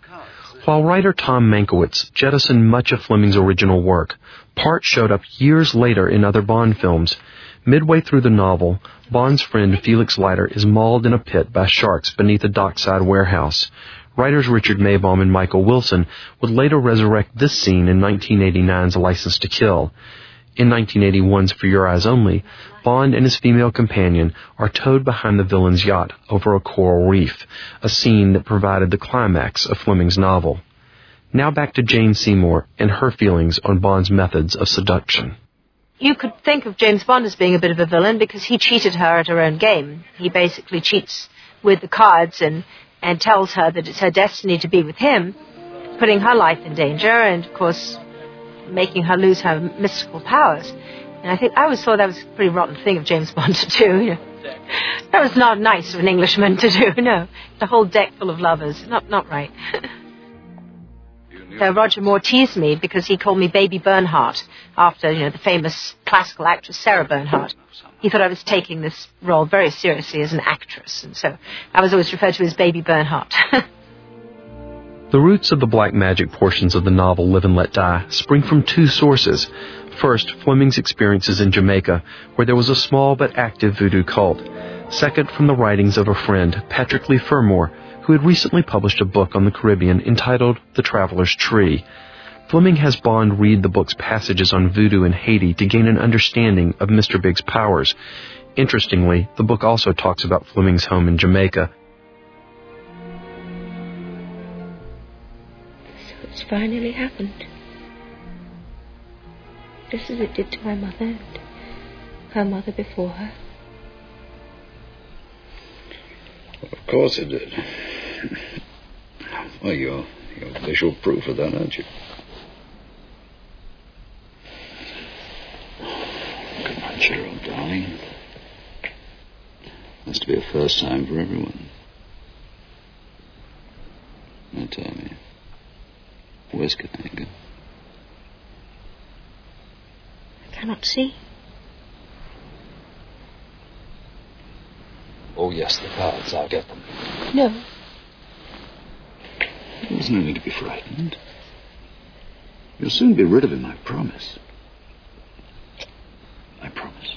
While writer Tom Mankiewicz jettisoned much of Fleming's original work, parts showed up years later in other Bond films. Midway through the novel, Bond's friend Felix Leiter is mauled in a pit by sharks beneath a dockside warehouse. Writers Richard Maybaum and Michael Wilson would later resurrect this scene in nineteen eighty-nine's License to Kill. In nineteen eighty-one's For Your Eyes Only, Bond and his female companion are towed behind the villain's yacht over a coral reef, a scene that provided the climax of Fleming's novel. Now back to Jane Seymour and her feelings on Bond's methods of seduction. You could think of James Bond as being a bit of a villain because he cheated her at her own game. He basically cheats with the cards and, and tells her that it's her destiny to be with him, putting her life in danger and, of course, making her lose her mystical powers. And I think I always thought that was a pretty rotten thing of James Bond to do. You know. That was not nice of an Englishman to do, no. The whole deck full of lovers. Not, not right. uh, Roger Moore teased me because he called me Baby Bernhardt after, you know, the famous classical actress Sarah Bernhardt. He thought I was taking this role very seriously as an actress, and so I was always referred to as Baby Bernhardt. The roots of the black magic portions of the novel Live and Let Die spring from two sources. First, Fleming's experiences in Jamaica, where there was a small but active voodoo cult. Second, from the writings of a friend, Patrick Lee Fermor, who had recently published a book on the Caribbean entitled The Traveler's Tree. Fleming has Bond read the book's passages on voodoo in Haiti to gain an understanding of Mister Big's powers. Interestingly, the book also talks about Fleming's home in Jamaica. So it's finally happened. Just as it did to my mother and her mother before her. Of course it did. Well, you're, you're visual proof of that, aren't you? Come on, cheer up, darling. Has to be a first time for everyone. Now tell me, where's Kananga? I cannot see. Oh, yes, the cards. I'll get them. No. There's no need to be frightened. You'll soon be rid of him, I promise. I promise.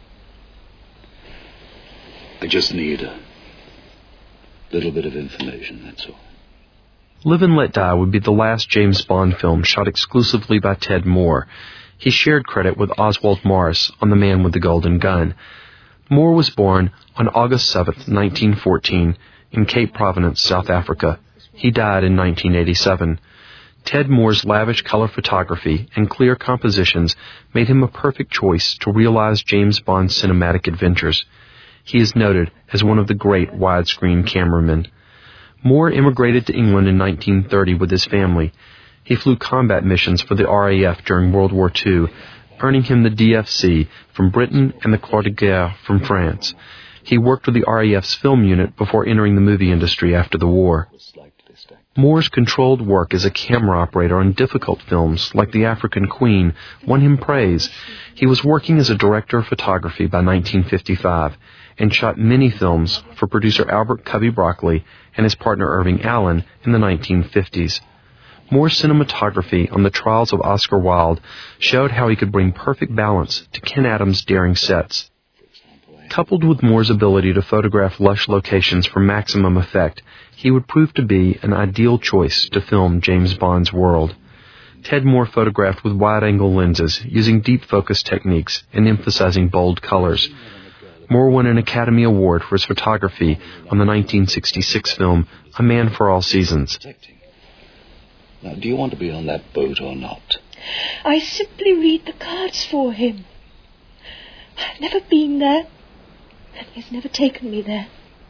I just need a little bit of information, that's all. Live and Let Die would be the last James Bond film shot exclusively by Ted Moore. He shared credit with Oswald Morris on The Man with the Golden Gun. Moore was born on August seventh, nineteen fourteen, in Cape Providence, South Africa. He died in nineteen eighty-seven. Ted Moore's lavish color photography and clear compositions made him a perfect choice to realize James Bond's cinematic adventures. He is noted as one of the great widescreen cameramen. Moore immigrated to England in nineteen thirty with his family. He flew combat missions for the R A F during World War Two, earning him the D F C from Britain and the Croix de Guerre from France. He worked with the R A F's film unit before entering the movie industry after the war. Moore's controlled work as a camera operator on difficult films like The African Queen won him praise. He was working as a director of photography by nineteen fifty-five and shot many films for producer Albert Cubby Broccoli and his partner Irving Allen in the nineteen fifties. Moore's cinematography on The Trials of Oscar Wilde showed how he could bring perfect balance to Ken Adams' daring sets. Coupled with Moore's ability to photograph lush locations for maximum effect, he would prove to be an ideal choice to film James Bond's world. Ted Moore photographed with wide-angle lenses, using deep focus techniques and emphasizing bold colors. Moore won an Academy Award for his photography on the nineteen sixty-six film A Man for All Seasons. Now, do you want to be on that boat or not? I simply read the cards for him. I've never been there, and he has never taken me there.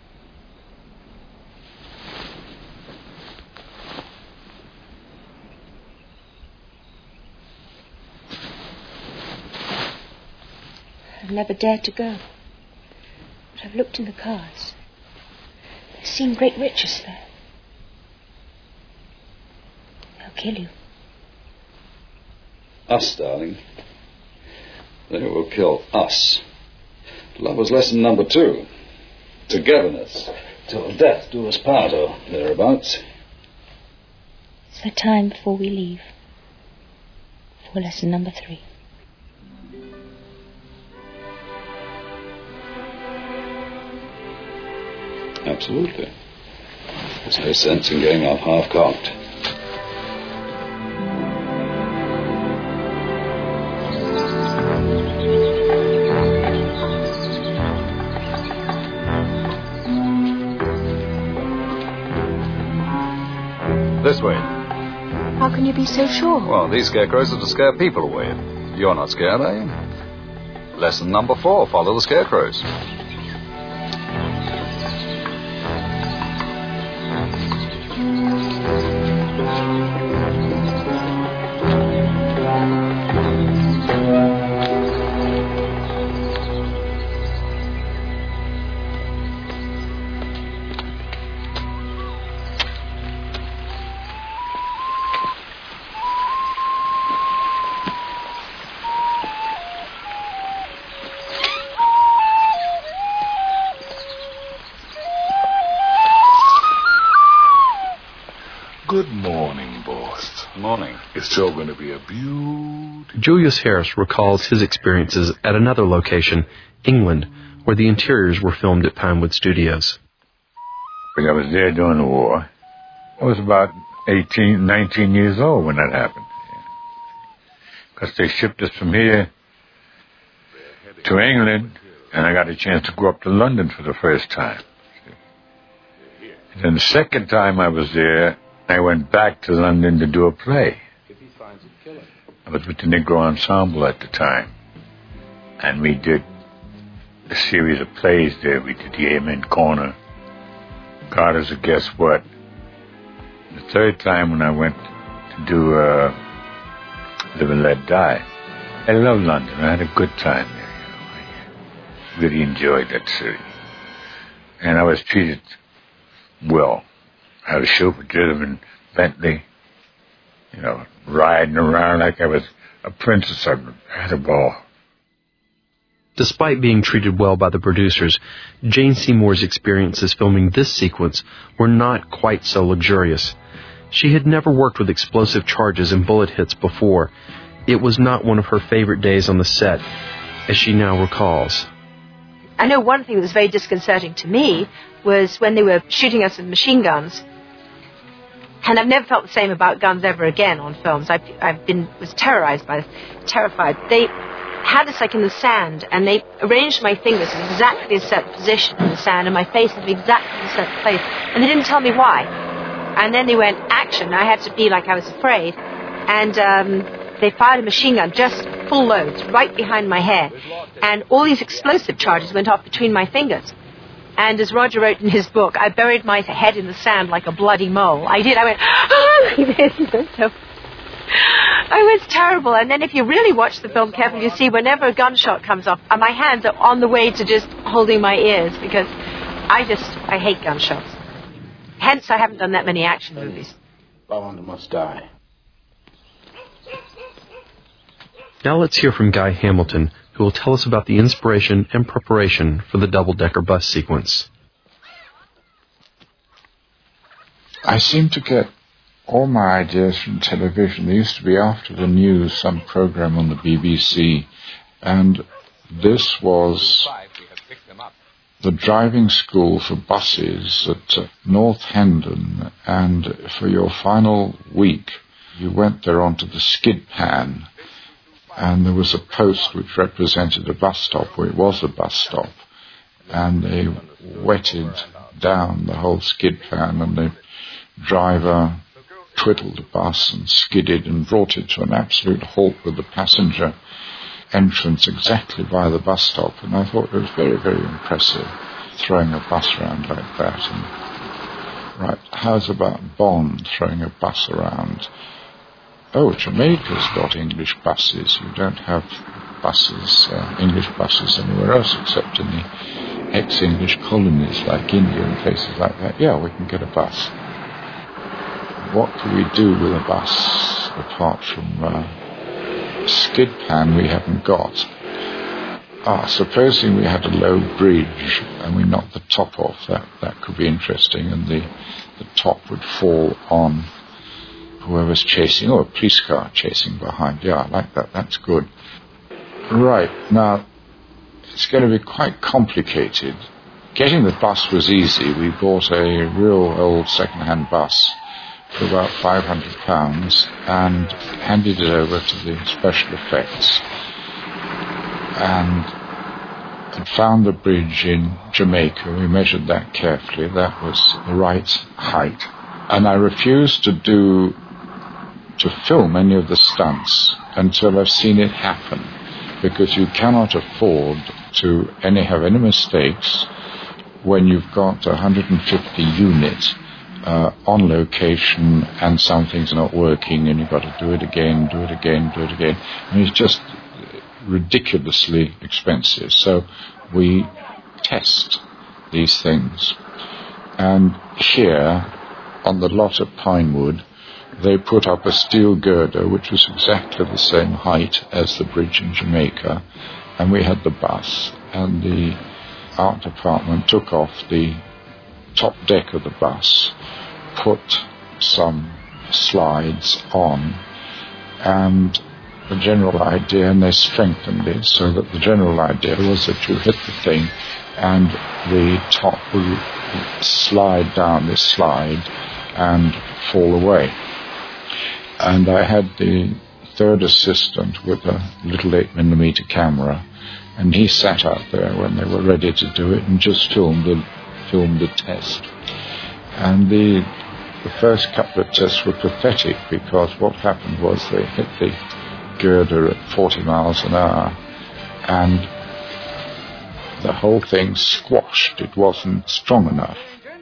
I've never dared to go, but I've looked in the cards. There seem great riches there. They'll kill you. Us, darling. They will kill us. Love was lesson number two. Togetherness. Till death do us part, or thereabouts. It's the time before we leave. For lesson number three. Absolutely. There's no sense in going off half-cocked. This way. How can you be so sure? Well, these scarecrows are to scare people away. You're not scared, are you? Lesson number four, follow the scarecrows. morning. It's still going to be a beauty. Julius Harris recalls his experiences at another location, England, where the interiors were filmed at Pinewood Studios. I was there during the war. I was about eighteen, nineteen years old when that happened. Because they shipped us from here to England, and I got a chance to go up to London for the first time. And then the second time I was there, I went back to London to do a play. I was with the Negro Ensemble at the time, and we did a series of plays there. We did The Amen Corner, God Is a Guess What. The third time when I went to do uh, Live and Let Die, I love London. I had a good time there. You know. I really enjoyed that city. And I was treated well. I had a chauffeur driven Bentley, you know, riding around like I was a princess. I had a ball. Despite being treated well by the producers, Jane Seymour's experiences filming this sequence were not quite so luxurious. She had never worked with explosive charges and bullet hits before. It was not one of her favorite days on the set, as she now recalls. I know one thing that was very disconcerting to me was when they were shooting us with machine guns. And I've never felt the same about guns ever again on films. I've, I've been was terrorized by this, terrified. They had us like in the sand, and they arranged my fingers in exactly a set position in the sand, and my face in exactly the set place, and they didn't tell me why. And then they went action. I had to be like I was afraid, and um, they fired a machine gun just full loads right behind my head, and all these explosive charges went off between my fingers. And as Roger wrote in his book, I buried my head in the sand like a bloody mole. I did. I went, oh, like this. So it was terrible. And then if you really watch the film carefully, you see whenever a gunshot comes off, my hands are on the way to just holding my ears because I just, I hate gunshots. Hence, I haven't done that many action movies. Bond must die. Now let's hear from Guy Hamilton, who will tell us about the inspiration and preparation for the double-decker bus sequence. I seem to get all my ideas from television. There used to be after the news some program on the B B C, and this was the driving school for buses at uh, North Hendon, and for your final week you went there onto the skid pan, and there was a post which represented a bus stop, where it was a bus stop, and they wetted down the whole skid pan, and the driver twiddled the bus and skidded and brought it to an absolute halt with the passenger entrance exactly by the bus stop. And I thought it was very, very impressive, throwing a bus around like that. And, right, how's about Bond throwing a bus around? Oh, Jamaica's got English buses. You don't have buses, uh, English buses anywhere else except in the ex-English colonies like India and places like that. Yeah, we can get a bus. What can we do with a bus apart from uh, skid pan we haven't got? Ah, supposing we had a low bridge and we knocked the top off, that, that could be interesting, and the, the top would fall on whoever's chasing, or a police car chasing behind. Yeah, I like that. That's good. Right, now, it's going to be quite complicated. Getting the bus was easy. We bought a real old second-hand bus for about five hundred pounds and handed it over to the special effects, and had found the bridge in Jamaica. We measured that carefully. That was the right height. And I refused to do to film any of the stunts until I've seen it happen, because you cannot afford to any have any mistakes when you've got one hundred fifty units uh, on location and something's not working and you've got to do it again, do it again, do it again. I mean, it's just ridiculously expensive. So we test these things. And here, on the lot at Pinewood, they put up a steel girder which was exactly the same height as the bridge in Jamaica, and we had the bus, and the art department took off the top deck of the bus, put some slides on, and the general idea, and they strengthened it so that the general idea was that you hit the thing and the top would slide down this slide and fall away. And I had the third assistant with a little eight millimeter camera, and he sat out there when they were ready to do it and just filmed the, filmed the test. And the, the first couple of tests were pathetic, because what happened was they hit the girder at forty miles an hour, and the whole thing squashed. It wasn't strong enough.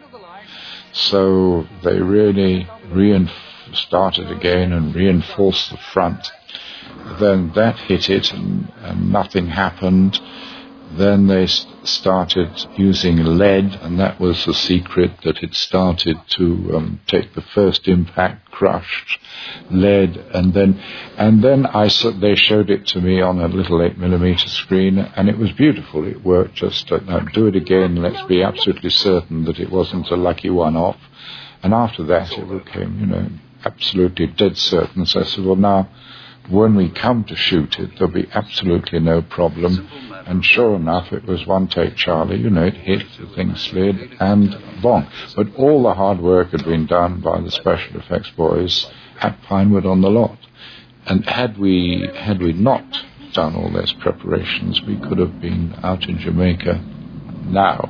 So they really reinf- started again and reinforced the front. Then that hit it, and, and nothing happened. Then they st- started using lead, and that was the secret, that it started to um, take the first impact, crushed lead, and then and then I so they showed it to me on a little eight millimeter screen, and it was beautiful. It worked. Just uh, now do it again. Let's be absolutely certain that it wasn't a lucky one-off. And after that, it became, you know, absolutely dead certain. So I said, well, now, when we come to shoot it, there'll be absolutely no problem. And sure enough, it was one take, Charlie. You know, it hit, the thing slid, and bong. But all the hard work had been done by the special effects boys at Pinewood on the lot. And had we had we not done all those preparations, we could have been out in Jamaica now.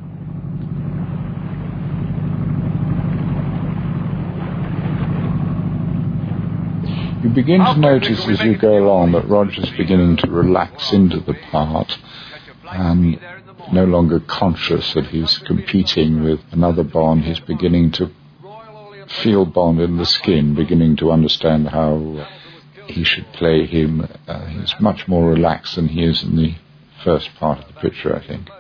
You begin to notice as you go along that Roger's beginning to relax into the part, and no longer conscious that he's competing with another Bond. He's beginning to feel Bond in the skin, beginning to understand how he should play him. Uh, he's much more relaxed than he is in the first part of the picture, I think.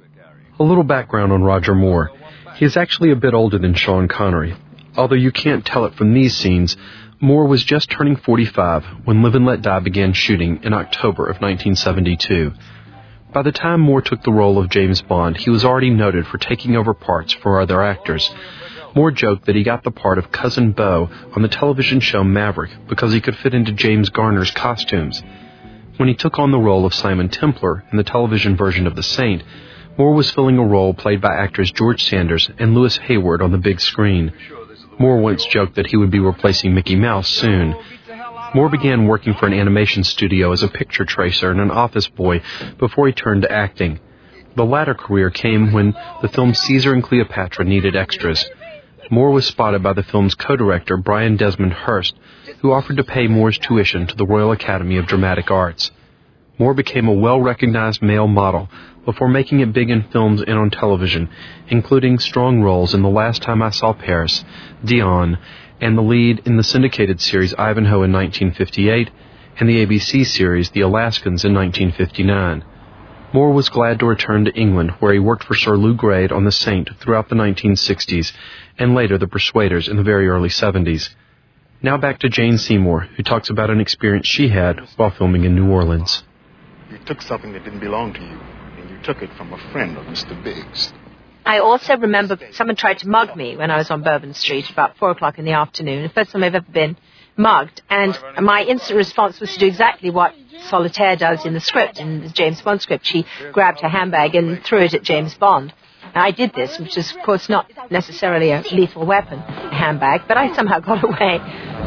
A little background on Roger Moore. He is actually a bit older than Sean Connery. Although you can't tell it from these scenes, Moore was just turning forty-five when Live and Let Die began shooting in October of nineteen seventy-two. By the time Moore took the role of James Bond, he was already noted for taking over parts for other actors. Moore joked that he got the part of Cousin Beau on the television show Maverick because he could fit into James Garner's costumes. When he took on the role of Simon Templar in the television version of The Saint, Moore was filling a role played by actors George Sanders and Lewis Hayward on the big screen. Moore once joked that he would be replacing Mickey Mouse soon. Moore began working for an animation studio as a picture tracer and an office boy before he turned to acting. The latter career came when the film Caesar and Cleopatra needed extras. Moore was spotted by the film's co-director, Brian Desmond Hurst, who offered to pay Moore's tuition to the Royal Academy of Dramatic Arts. Moore became a well-recognized male model before making it big in films and on television, including strong roles in The Last Time I Saw Paris, Dion, and the lead in the syndicated series Ivanhoe in nineteen fifty-eight, and the A B C series The Alaskans in nineteen fifty-nine. Moore was glad to return to England, where he worked for Sir Lew Grade on The Saint throughout the nineteen sixties, and later The Persuaders in the very early seventies. Now back to Jane Seymour, who talks about an experience she had while filming in New Orleans. You took something that didn't belong to you, and you took it from a friend of Mister Biggs. I also remember someone tried to mug me when I was on Bourbon Street about four o'clock in the afternoon, the first time I've ever been mugged, and my instant response was to do exactly what Solitaire does in the script, in the James Bond script. She grabbed her handbag and threw it at James Bond. And I did this, which is, of course, not necessarily a lethal weapon, a handbag, but I somehow got away.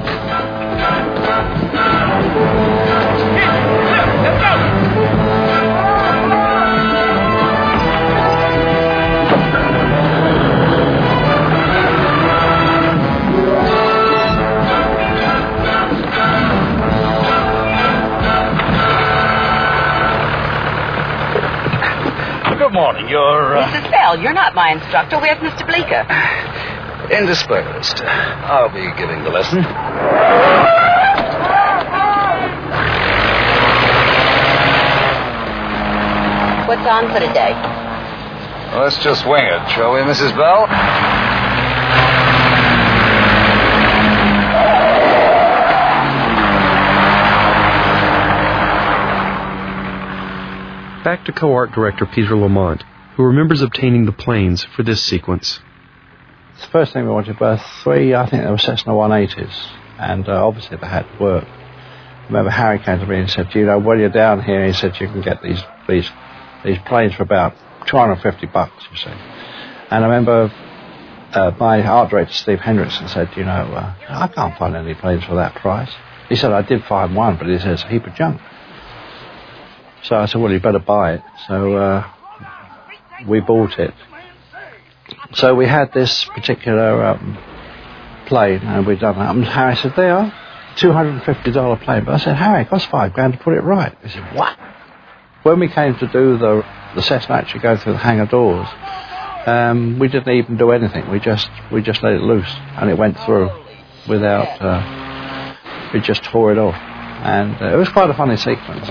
Let's go! Good morning. You're, uh... Missus Bell, you're not my instructor. Where's Mister Bleeker? Indisposed. I'll be giving the lesson. What's on for today? Well, let's just wing it, shall we, Missus Bell? Back to co-art director Peter Lamont, who remembers obtaining the planes for this sequence. the first thing we wanted were three, I think they were Cessna one eighties, and uh, obviously they had to work. I remember Harry came to me and said, you know, while you're down here, he said, you can get these these these planes for about two hundred fifty bucks, you see. And I remember uh, my art director, Steve Hendrickson, said, you know, uh, I can't find any planes for that price. He said, I did find one, but he says, a heap of junk. So I said, well, you better buy it. So uh, we bought it. So we had this particular um, plane, and we'd done that. And Harry said, they are two hundred fifty dollars plane. But I said, Harry, it costs five grand to put it right. He said, what? When we came to do the, the Cessna actually go through the hangar doors, um, we didn't even do anything. We just we just let it loose, and it went through without, uh, we just tore it off. And uh, it was quite a funny sequence.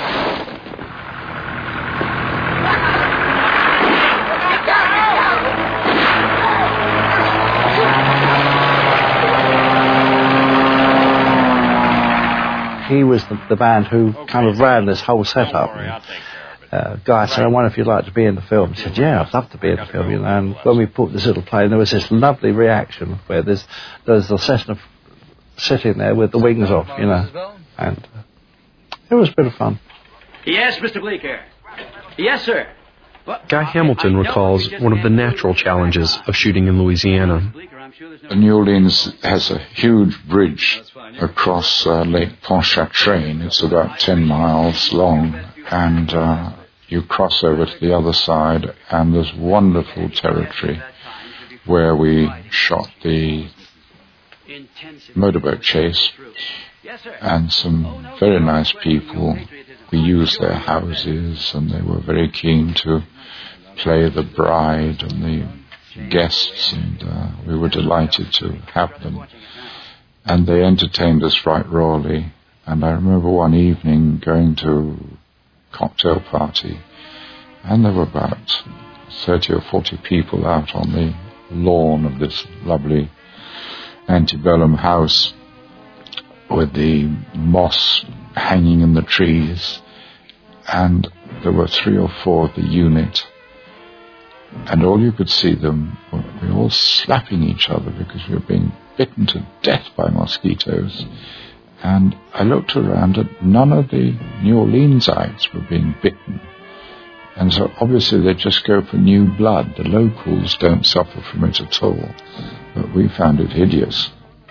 He was the, the band who kind of ran this whole setup. And, uh, guy said, I wonder if you'd like to be in the film. He said, yeah, I'd love to be in the film. You know, and when we put this little plane, there was this lovely reaction where there's there's the Cessna sitting there with the wings off, you know, and uh, it was a bit of fun. Yes, Mister Bleeker. Yes, sir. Guy Hamilton recalls one of the natural challenges of shooting in Louisiana. New Orleans has a huge bridge across uh, Lake Pontchartrain. It's about ten miles long, and uh, you cross over to the other side, and there's wonderful territory where we shot the motorboat chase, and some very nice people. We used their houses, and they were very keen to play the bride and the guests, and uh, we were delighted to have them. And they entertained us right royally. And I remember one evening going to a cocktail party, and there were about thirty or forty people out on the lawn of this lovely antebellum house with the moss hanging in the trees, and there were three or four of the unit, and all you could see them were we were all slapping each other because we were being bitten to death by mosquitoes. And I looked around and none of the New Orleansites were being bitten, and so obviously they just go for new blood. The locals don't suffer from it at all, but we found it hideous.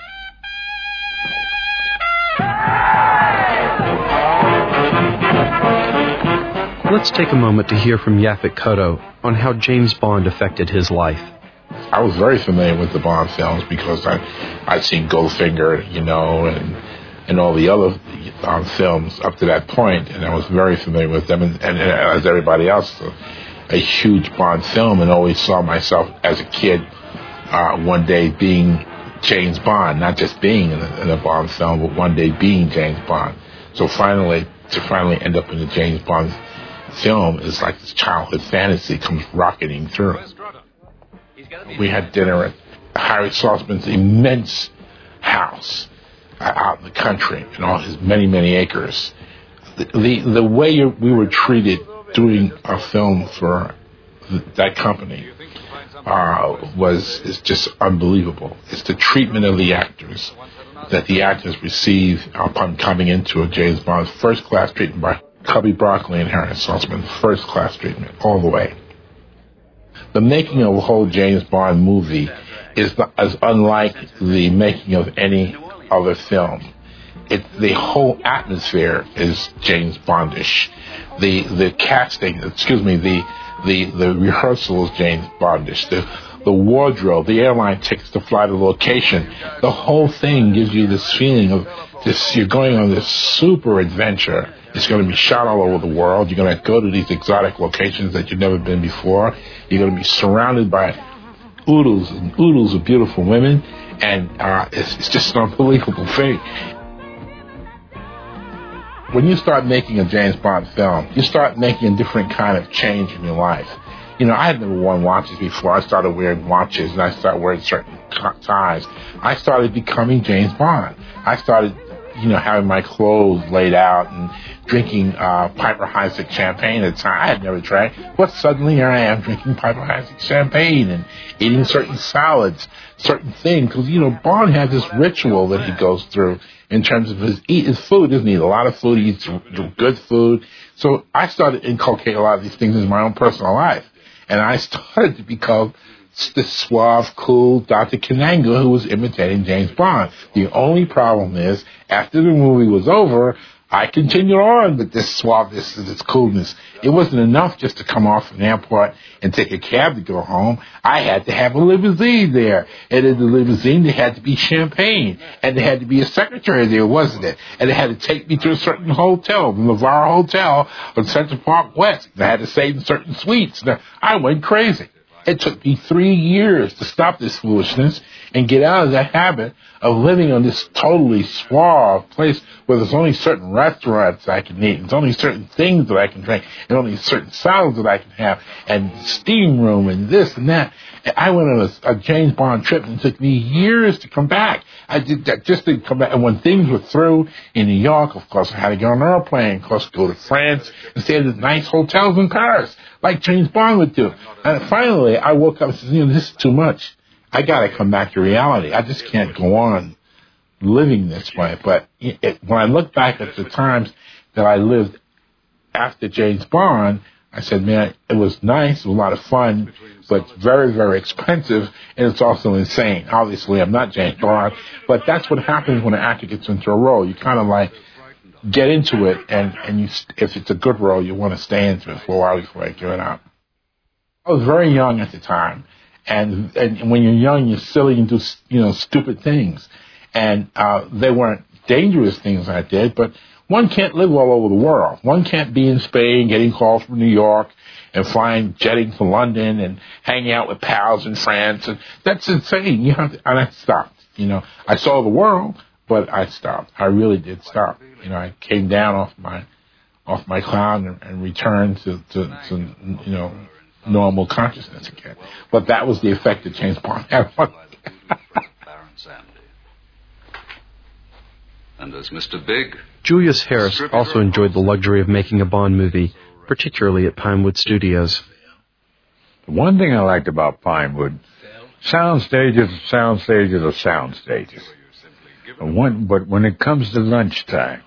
Let's take a moment to hear from Yaphet Kotto on how James Bond affected his life. I was very familiar with the Bond films because I, I'd seen Goldfinger, you know, and and all the other um, films up to that point, and I was very familiar with them, and, and, and as everybody else, a, a huge Bond film, and always saw myself as a kid uh, one day being James Bond, not just being in a, in a Bond film, but one day being James Bond. So finally, to finally end up in a James Bond film is like this childhood fantasy comes rocketing through. We had dinner at Harry Saltzman's immense house uh, out in the country, and all his many, many acres. The the, the way you, we were treated doing a film for th- that company uh, was is just unbelievable. It's the treatment of the actors that the actors receive upon coming into a James Bond, first class treatment by Cubby Broccoli and Harry Saltzman, first class treatment all the way. The making of a whole James Bond movie is not, as unlike the making of any other film. It, the whole atmosphere is James Bondish. The the casting, excuse me, the the the rehearsal is James Bondish. The the wardrobe, the airline tickets to fly to location, the whole thing gives you this feeling of this. You're going on this super adventure. It's going to be shot all over the world. You're going to go to these exotic locations that you've never been before. You're going to be surrounded by oodles and oodles of beautiful women, and uh, it's, it's just an unbelievable thing. When you start making a James Bond film, you start making a different kind of change in your life. You know, I had never worn watches before. I started wearing watches, and I started wearing certain ties. I started becoming James Bond. I started you know, having my clothes laid out and drinking uh, Piper Heidsieck champagne at the time. I had never tried. But suddenly here I am drinking Piper Heidsieck champagne and eating certain salads, certain things. Because, you know, Bond has this ritual that he goes through in terms of his eat his food. He doesn't eat a lot of food. He eats good food. So I started inculcating a lot of these things in my own personal life. And I started to become the suave, cool Doctor Kananga who was imitating James Bond. The only problem is, after the movie was over, I continued on with this suaveness and this coolness. It wasn't enough just to come off from the airport and take a cab to go home. I had to have a limousine there. And in the limousine, there had to be champagne. And there had to be a secretary there, wasn't it? And they had to take me to a certain hotel, the LeVar Hotel on Central Park West. And I had to stay in certain suites. Now, I went crazy. It took me three years to stop this foolishness and get out of that habit of living on this totally suave place where there's only certain restaurants I can eat, there's only certain things that I can drink, and only certain salads that I can have, and steam room and this and that. And I went on a, a James Bond trip, and it took me years to come back. I did that just didn't come back. And when things were through in New York, of course, I had to get on an airplane, of course, go to France and stay at the nice hotels in Paris, like James Bond would do. And finally, I woke up and said, you know, this is too much. I got to come back to reality. I just can't go on living this way. But it, when I look back at the times that I lived after James Bond, I said, man, it was nice, it was a lot of fun, but very, very expensive, and it's also insane. Obviously, I'm not James Bond, but that's what happens when an actor gets into a role. You kind of like get into it, and, and you, if it's a good role, you want to stay into it for a while before I give it up. I was very young at the time, and, and when you're young, you're silly and do, you know, stupid things. And uh, they weren't dangerous things I did, but one can't live all over the world. One can't be in Spain getting calls from New York and flying, jetting to London and hanging out with pals in France. And that's insane. You have to, and I stopped. You know, I saw the world, but I stopped. I really did stop. You know, I came down off my off my cloud and, and returned to, to, to, you know, normal consciousness again. But that was the effect that James Bond had on me. And as Mister Big, Julius Harris also enjoyed the luxury of making a Bond movie, particularly at Pinewood Studios. One thing I liked about Pinewood, sound stages, sound stages are sound stages. One, but when it comes to lunchtime,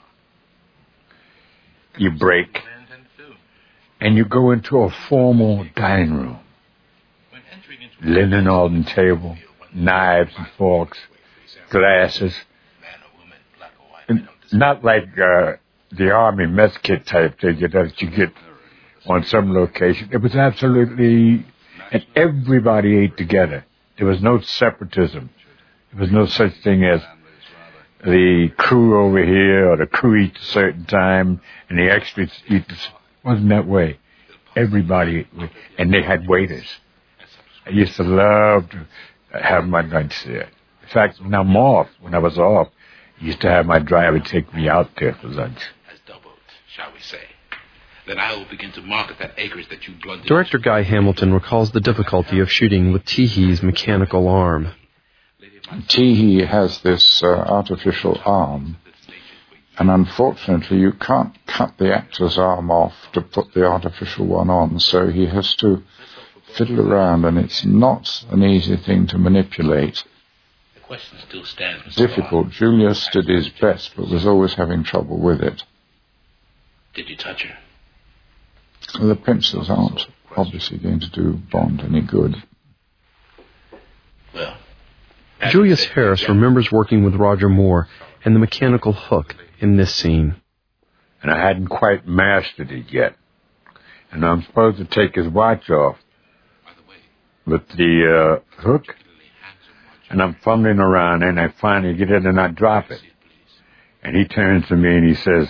you break and you go into a formal dining room. Linen on the table, knives and forks, glasses. And not like uh, the Army mess kit type thing that you get on some location. It was absolutely, and everybody ate together. There was no separatism. There was no such thing as the crew over here or the crew eat a certain time and the extras eat. It wasn't that way. Everybody, and they had waiters. I used to love to have my lunch there. In fact, when I'm off, when I was off, I used to have my driver take me out there for lunch. Has doubled, shall we say. Then I will begin to market that acreage that you blundered. Director Guy Hamilton recalls the difficulty of shooting with Teehey's mechanical arm. Teehey has this uh, artificial arm, and unfortunately you can't cut the actor's arm off to put the artificial one on, so he has to fiddle around, and it's not an easy thing to manipulate. The question still stands. It's difficult. Julius did his best, but was always having trouble with it. Did you touch her? The pencils aren't obviously going to do Bond any good. Well, Julius Harris remembers working with Roger Moore and the mechanical hook in this scene. And I hadn't quite mastered it yet. And I'm supposed to take his watch off with the uh, hook. And I'm fumbling around, and I finally get it, and I drop it. And he turns to me, and he says,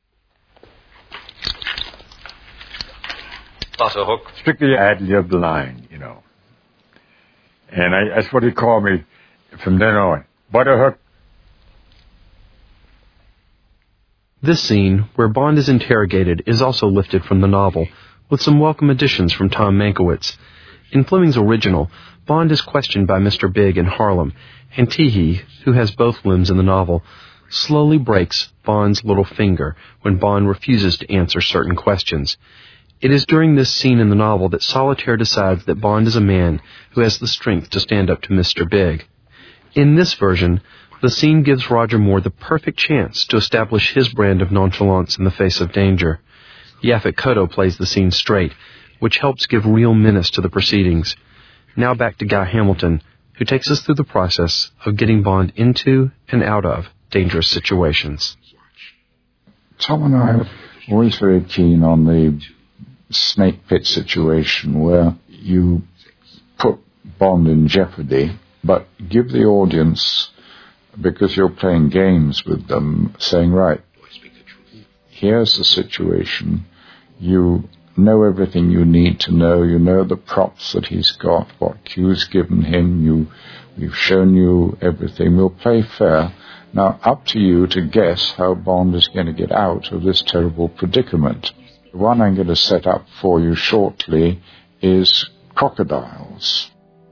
Butter hook. Strictly ad-lib line, you know. And I, that's what he called me from then on. Butter hook. This scene, where Bond is interrogated, is also lifted from the novel, with some welcome additions from Tom Mankiewicz. In Fleming's original, Bond is questioned by Mister Big in Harlem, and Teehey, who has both limbs in the novel, slowly breaks Bond's little finger when Bond refuses to answer certain questions. It is during this scene in the novel that Solitaire decides that Bond is a man who has the strength to stand up to Mister Big. In this version, the scene gives Roger Moore the perfect chance to establish his brand of nonchalance in the face of danger. Yaphet Kotto plays the scene straight, which helps give real menace to the proceedings. Now back to Guy Hamilton, who takes us through the process of getting Bond into and out of dangerous situations. Tom and I are always very keen on the snake pit situation where you put Bond in jeopardy, but give the audience, because you're playing games with them, saying, right, here's the situation, you know everything you need to know, you know the props that he's got, what cues given him, you, we've shown you everything, we'll play fair. Now, up to you to guess how Bond is going to get out of this terrible predicament. The one I'm going to set up for you shortly is crocodiles.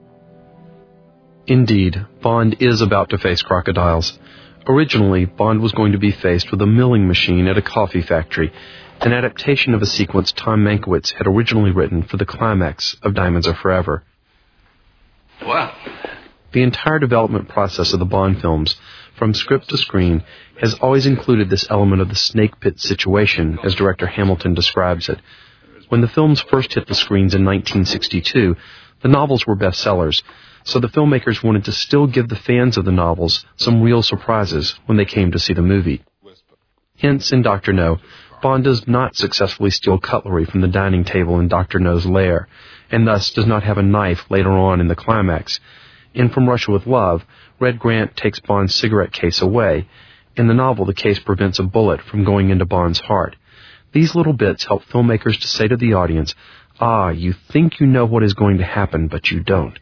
Indeed, Bond is about to face crocodiles. Originally, Bond was going to be faced with a milling machine at a coffee factory, an adaptation of a sequence Tom Mankiewicz had originally written for the climax of Diamonds Are Forever. Well, the entire development process of the Bond films, from script to screen, has always included this element of the snake pit situation, as director Hamilton describes it. When the films first hit the screens in nineteen sixty-two, the novels were bestsellers, so the filmmakers wanted to still give the fans of the novels some real surprises when they came to see the movie. Hence, in Doctor No, Bond does not successfully steal cutlery from the dining table in Doctor No's lair, and thus does not have a knife later on in the climax. In From Russia with Love, Red Grant takes Bond's cigarette case away. In the novel, the case prevents a bullet from going into Bond's heart. These little bits help filmmakers to say to the audience, ah, you think you know what is going to happen, but you don't.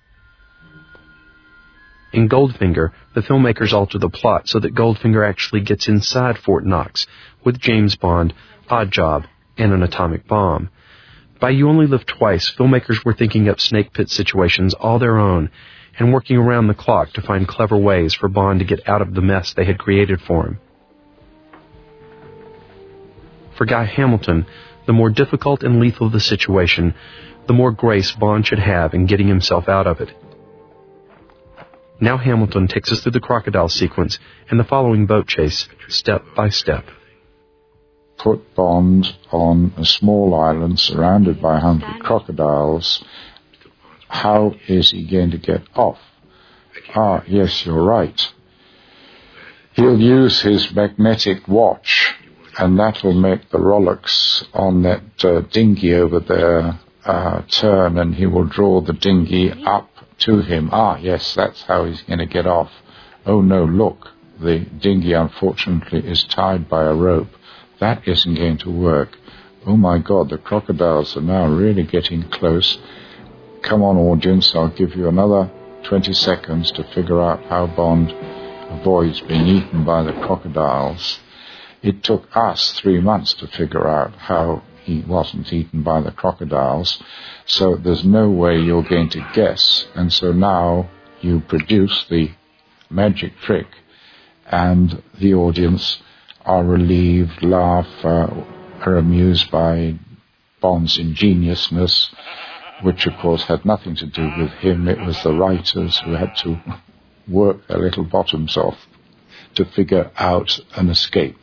In Goldfinger, the filmmakers alter the plot so that Goldfinger actually gets inside Fort Knox, with James Bond, Oddjob, and an atomic bomb. By You Only Live Twice, filmmakers were thinking up snake pit situations all their own, and working around the clock to find clever ways for Bond to get out of the mess they had created for him. For Guy Hamilton, the more difficult and lethal the situation, the more grace Bond should have in getting himself out of it. Now Hamilton takes us through the crocodile sequence and the following boat chase, step by step. Put Bond on a small island surrounded by a hundred crocodiles. How is he going to get off? Ah, yes, you're right. He'll use his magnetic watch, and that'll make the rowlocks on that uh, dinghy over there uh, turn, and he will draw the dinghy up to him. Ah, yes, that's how he's going to get off. Oh, no, look, the dinghy, unfortunately, is tied by a rope. That isn't going to work. Oh, my God, the crocodiles are now really getting close. Come on, audience, I'll give you another twenty seconds to figure out how Bond avoids being eaten by the crocodiles. It took us three months to figure out how he wasn't eaten by the crocodiles, so there's no way you're going to guess. And so now you produce the magic trick, and the audience are relieved, laugh, uh, are amused by Bond's ingeniousness, which of course had nothing to do with him. It was the writers who had to work their little bottoms off to figure out an escape.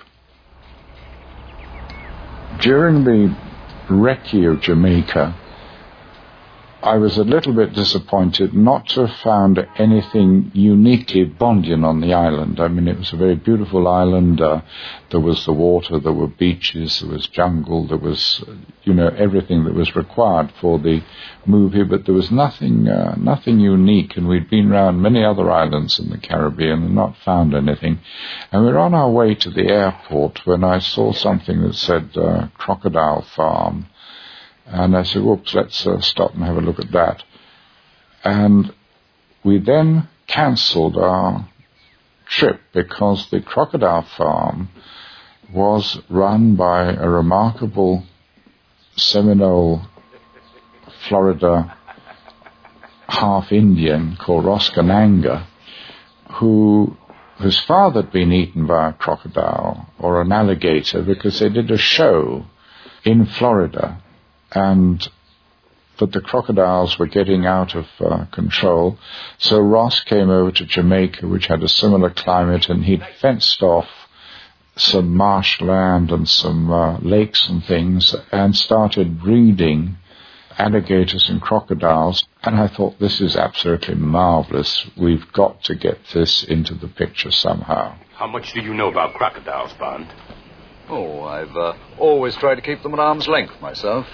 During the recce of Jamaica, I was a little bit disappointed not to have found anything uniquely Bondian on the island. I mean, it was a very beautiful island. Uh, there was the water, there were beaches, there was jungle, there was, you know, everything that was required for the movie, but there was nothing, uh, nothing unique. And we'd been around many other islands in the Caribbean and not found anything. And we were on our way to the airport when I saw something that said uh, Crocodile Farm. And I said, whoops, let's uh, stop and have a look at that. And we then cancelled our trip because the Crocodile Farm was run by a remarkable Seminole, Florida half-Indian called Oscar Nanga, who whose father had been eaten by a crocodile or an alligator because they did a show in Florida, and but the crocodiles were getting out of uh, control. So Ross came over to Jamaica, which had a similar climate, and he'd fenced off some marshland and some uh, lakes and things and started breeding alligators and crocodiles. And I thought, this is absolutely marvelous. We've got to get this into the picture somehow. How much do you know about crocodiles, Bond? Oh, I've uh, always tried to keep them at arm's length myself.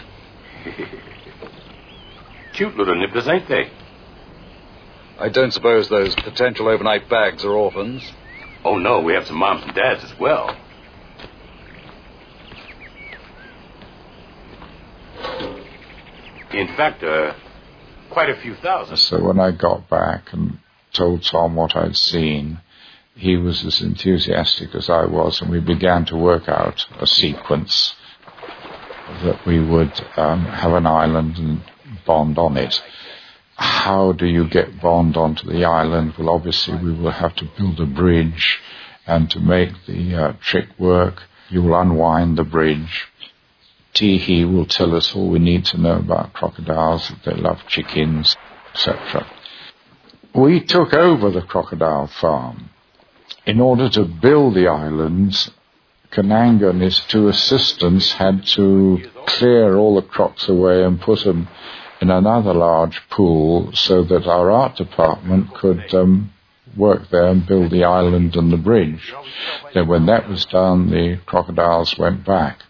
Cute little nippers, ain't they? I don't suppose those potential overnight bags are orphans. Oh, no, we have some moms and dads as well. In fact, uh, quite a few thousand. So when I got back and told Tom what I'd seen, he was as enthusiastic as I was, and we began to work out a sequence that we would um, have an island and Bond on it. How do you get Bond onto the island? Well, obviously we will have to build a bridge, and to make the uh, trick work, you will unwind the bridge. Teehee will tell us all we need to know about crocodiles, that they love chickens, et cetera. We took over the crocodile farm. In order to build the islands, Kananga and his two assistants had to clear all the crocs away and put them in another large pool so that our art department could um, work there and build the island and the bridge. Then when that was done, the crocodiles went back.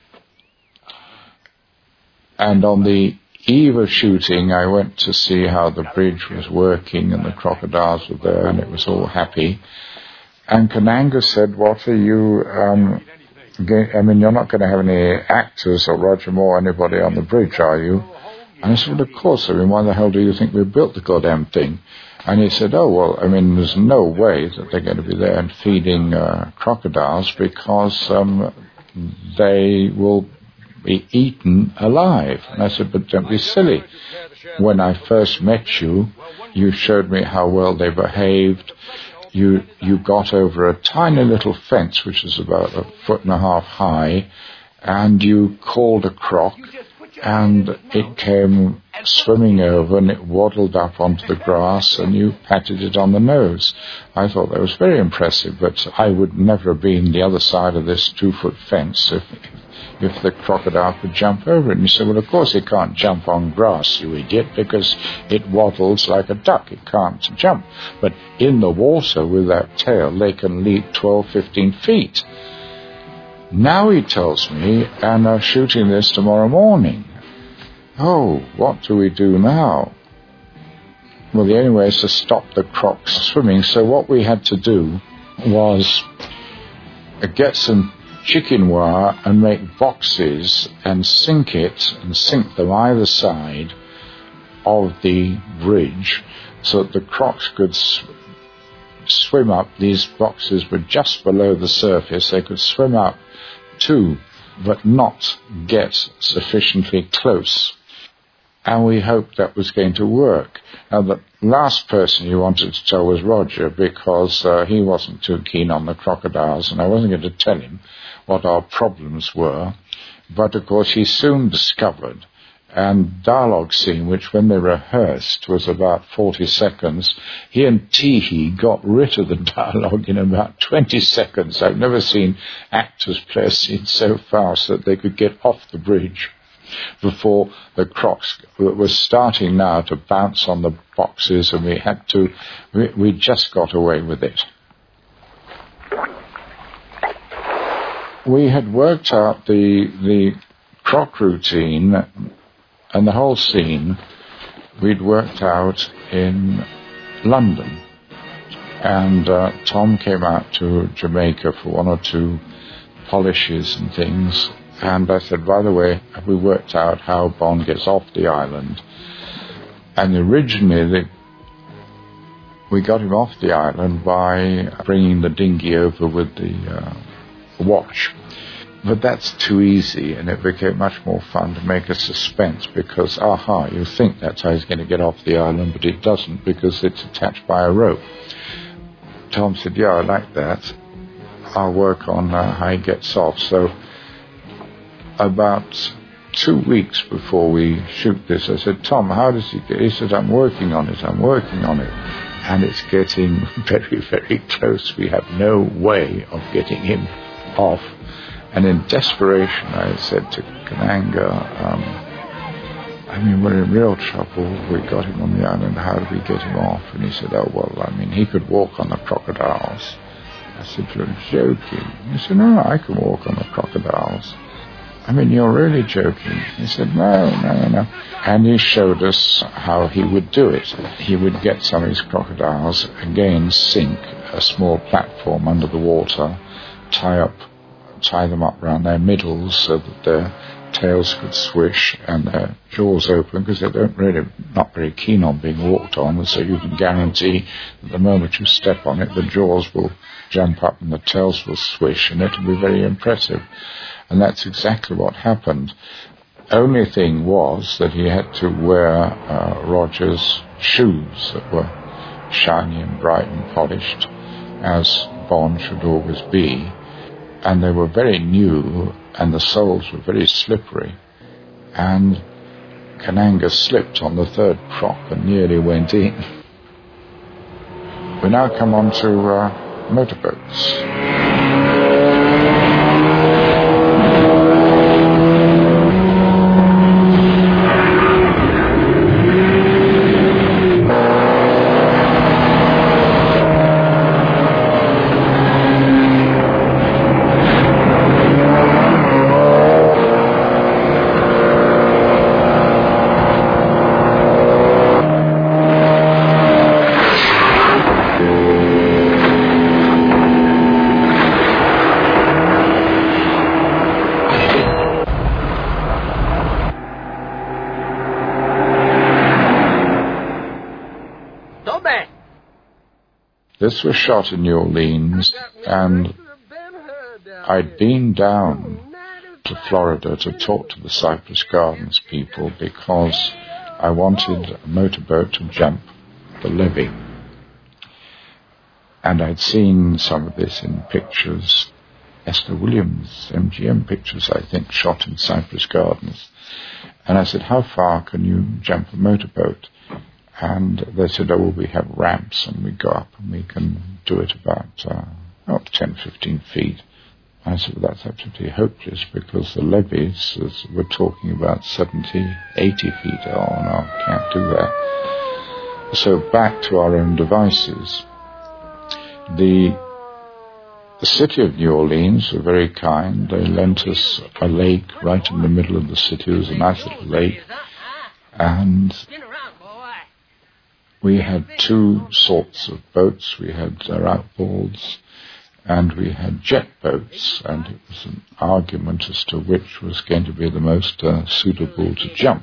And on the eve of shooting, I went to see how the bridge was working, and the crocodiles were there, and it was all happy. And Kananga said, what are you, um, I mean, you're not going to have any actors or Roger Moore or anybody on the bridge, are you? And I said, well, of course. I mean, why the hell do you think we built the goddamn thing? And he said, oh, well, I mean, there's no way that they're going to be there and feeding uh, crocodiles because um, they will be eaten alive. And I said, but don't be silly. When I first met you, you showed me how well they behaved. You you got over a tiny little fence, which is about a foot and a half high, and you called a croc, and it came swimming over, and it waddled up onto the grass, and you patted it on the nose. I thought that was very impressive, but I would never have been the other side of this two-foot fence if if the crocodile could jump over it. And you said, well, of course it can't jump on grass, you idiot, because it waddles like a duck. It can't jump. But in the water with that tail, they can leap twelve, fifteen feet. Now he tells me, and are shooting this tomorrow morning. Oh, what do we do now? Well, the only way is to stop the crocs swimming. So what we had to do was get some chicken wire and make boxes and sink it and sink them either side of the bridge so that the crocs could sw- swim up. These boxes were just below the surface. They could swim up to, but not get sufficiently close. And we hoped that was going to work. Now, the last person you wanted to tell was Roger, because uh, he wasn't too keen on the crocodiles, and I wasn't going to tell him what our problems were. But, of course, he soon discovered, and dialogue scene, which when they rehearsed was about forty seconds, he and Teehee got rid of the dialogue in about twenty seconds. I've never seen actors play a scene so fast that they could get off the bridge before the crocs were starting now to bounce on the boxes, and we had to, we, we just got away with it. We had worked out the the croc routine and the whole scene we'd worked out in London. And uh, Tom came out to Jamaica for one or two polishes and things. And I said, by the way, have we worked out how Bond gets off the island? And originally, the, we got him off the island by bringing the dinghy over with the uh, watch. But that's too easy, and it became much more fun to make a suspense, because, aha, you think that's how he's going to get off the island, but it doesn't, because it's attached by a rope. Tom said, yeah, I like that. I'll work on uh, how he gets off. So about two weeks before we shoot this, I said, Tom, how does he get? He said, I'm working on it, I'm working on it. And it's getting very, very close. We have no way of getting him off. And in desperation, I said to Kananga, um, I mean, we're in real trouble. We got him on the island. How do we get him off? And he said, oh, well, I mean, he could walk on the crocodiles. I said, you're joking. He said, no, I can walk on the crocodiles. I mean, you're really joking. He said, no, no, no. And he showed us how he would do it. He would get some of his crocodiles, again sink a small platform under the water, tie up, tie them up around their middles so that their tails could swish and their jaws open, because they don't really, not very keen on being walked on, so you can guarantee that the moment you step on it, the jaws will jump up and the tails will swish, and it'll be very impressive. And that's exactly what happened. Only thing was that he had to wear uh, Roger's shoes that were shiny and bright and polished, as Bond should always be. And they were very new, and the soles were very slippery. And Kananga slipped on the third croc and nearly went in. We now come on to uh, motorboats. This was shot in New Orleans, and I'd been down to Florida to talk to the Cypress Gardens people because I wanted a motorboat to jump the levee. And I'd seen some of this in pictures, Esther Williams, M G M pictures, I think, shot in Cypress Gardens. And I said, how far can you jump a motorboat? And they said, oh, well, we have ramps, and we go up, and we can do it about uh, oh, ten, fifteen feet. I said, well, that's absolutely hopeless, because the levees, as we're talking about seventy, eighty feet. Oh, no, I can't do that. So back to our own devices. The, the city of New Orleans were very kind. They lent us a lake right in the middle of the city. It was a nice little lake. And we had two sorts of boats. We had uh, outboards and we had jet boats, and it was an argument as to which was going to be the most uh, suitable to jump.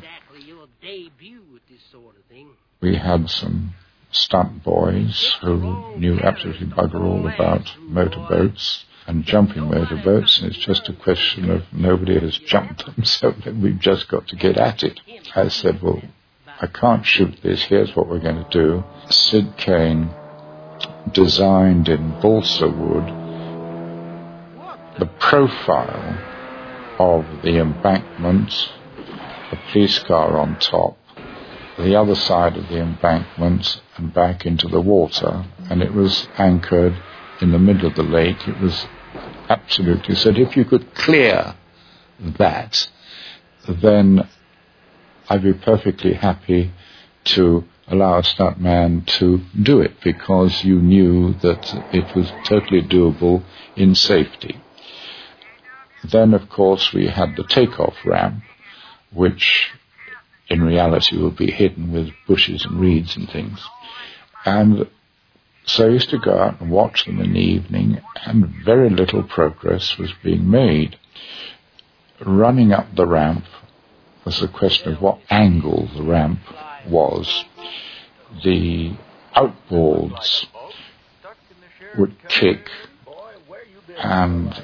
We had some stunt boys who knew absolutely bugger all about motorboats and jumping motorboats, and it's just a question of nobody has jumped them, so that we've just got to get at it. I said, well, I can't shoot this. Here's what we're going to do. Sid Kane designed in balsa wood the profile of the embankment, a police car on top, the other side of the embankment and back into the water, and it was anchored in the middle of the lake. It was absolutely said, if you could clear that, then I'd be perfectly happy to allow a stuntman to do it, because you knew that it was totally doable in safety. Then, of course, we had the takeoff ramp, which in reality would be hidden with bushes and reeds and things. And so I used to go out and watch them in the evening, and very little progress was being made. Running up the ramp was a question of what angle the ramp was. The outboards would kick and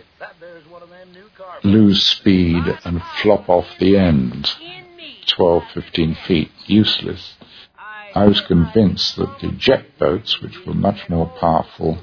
lose speed and flop off the end, twelve, fifteen feet, useless. I was convinced that the jet boats, which were much more powerful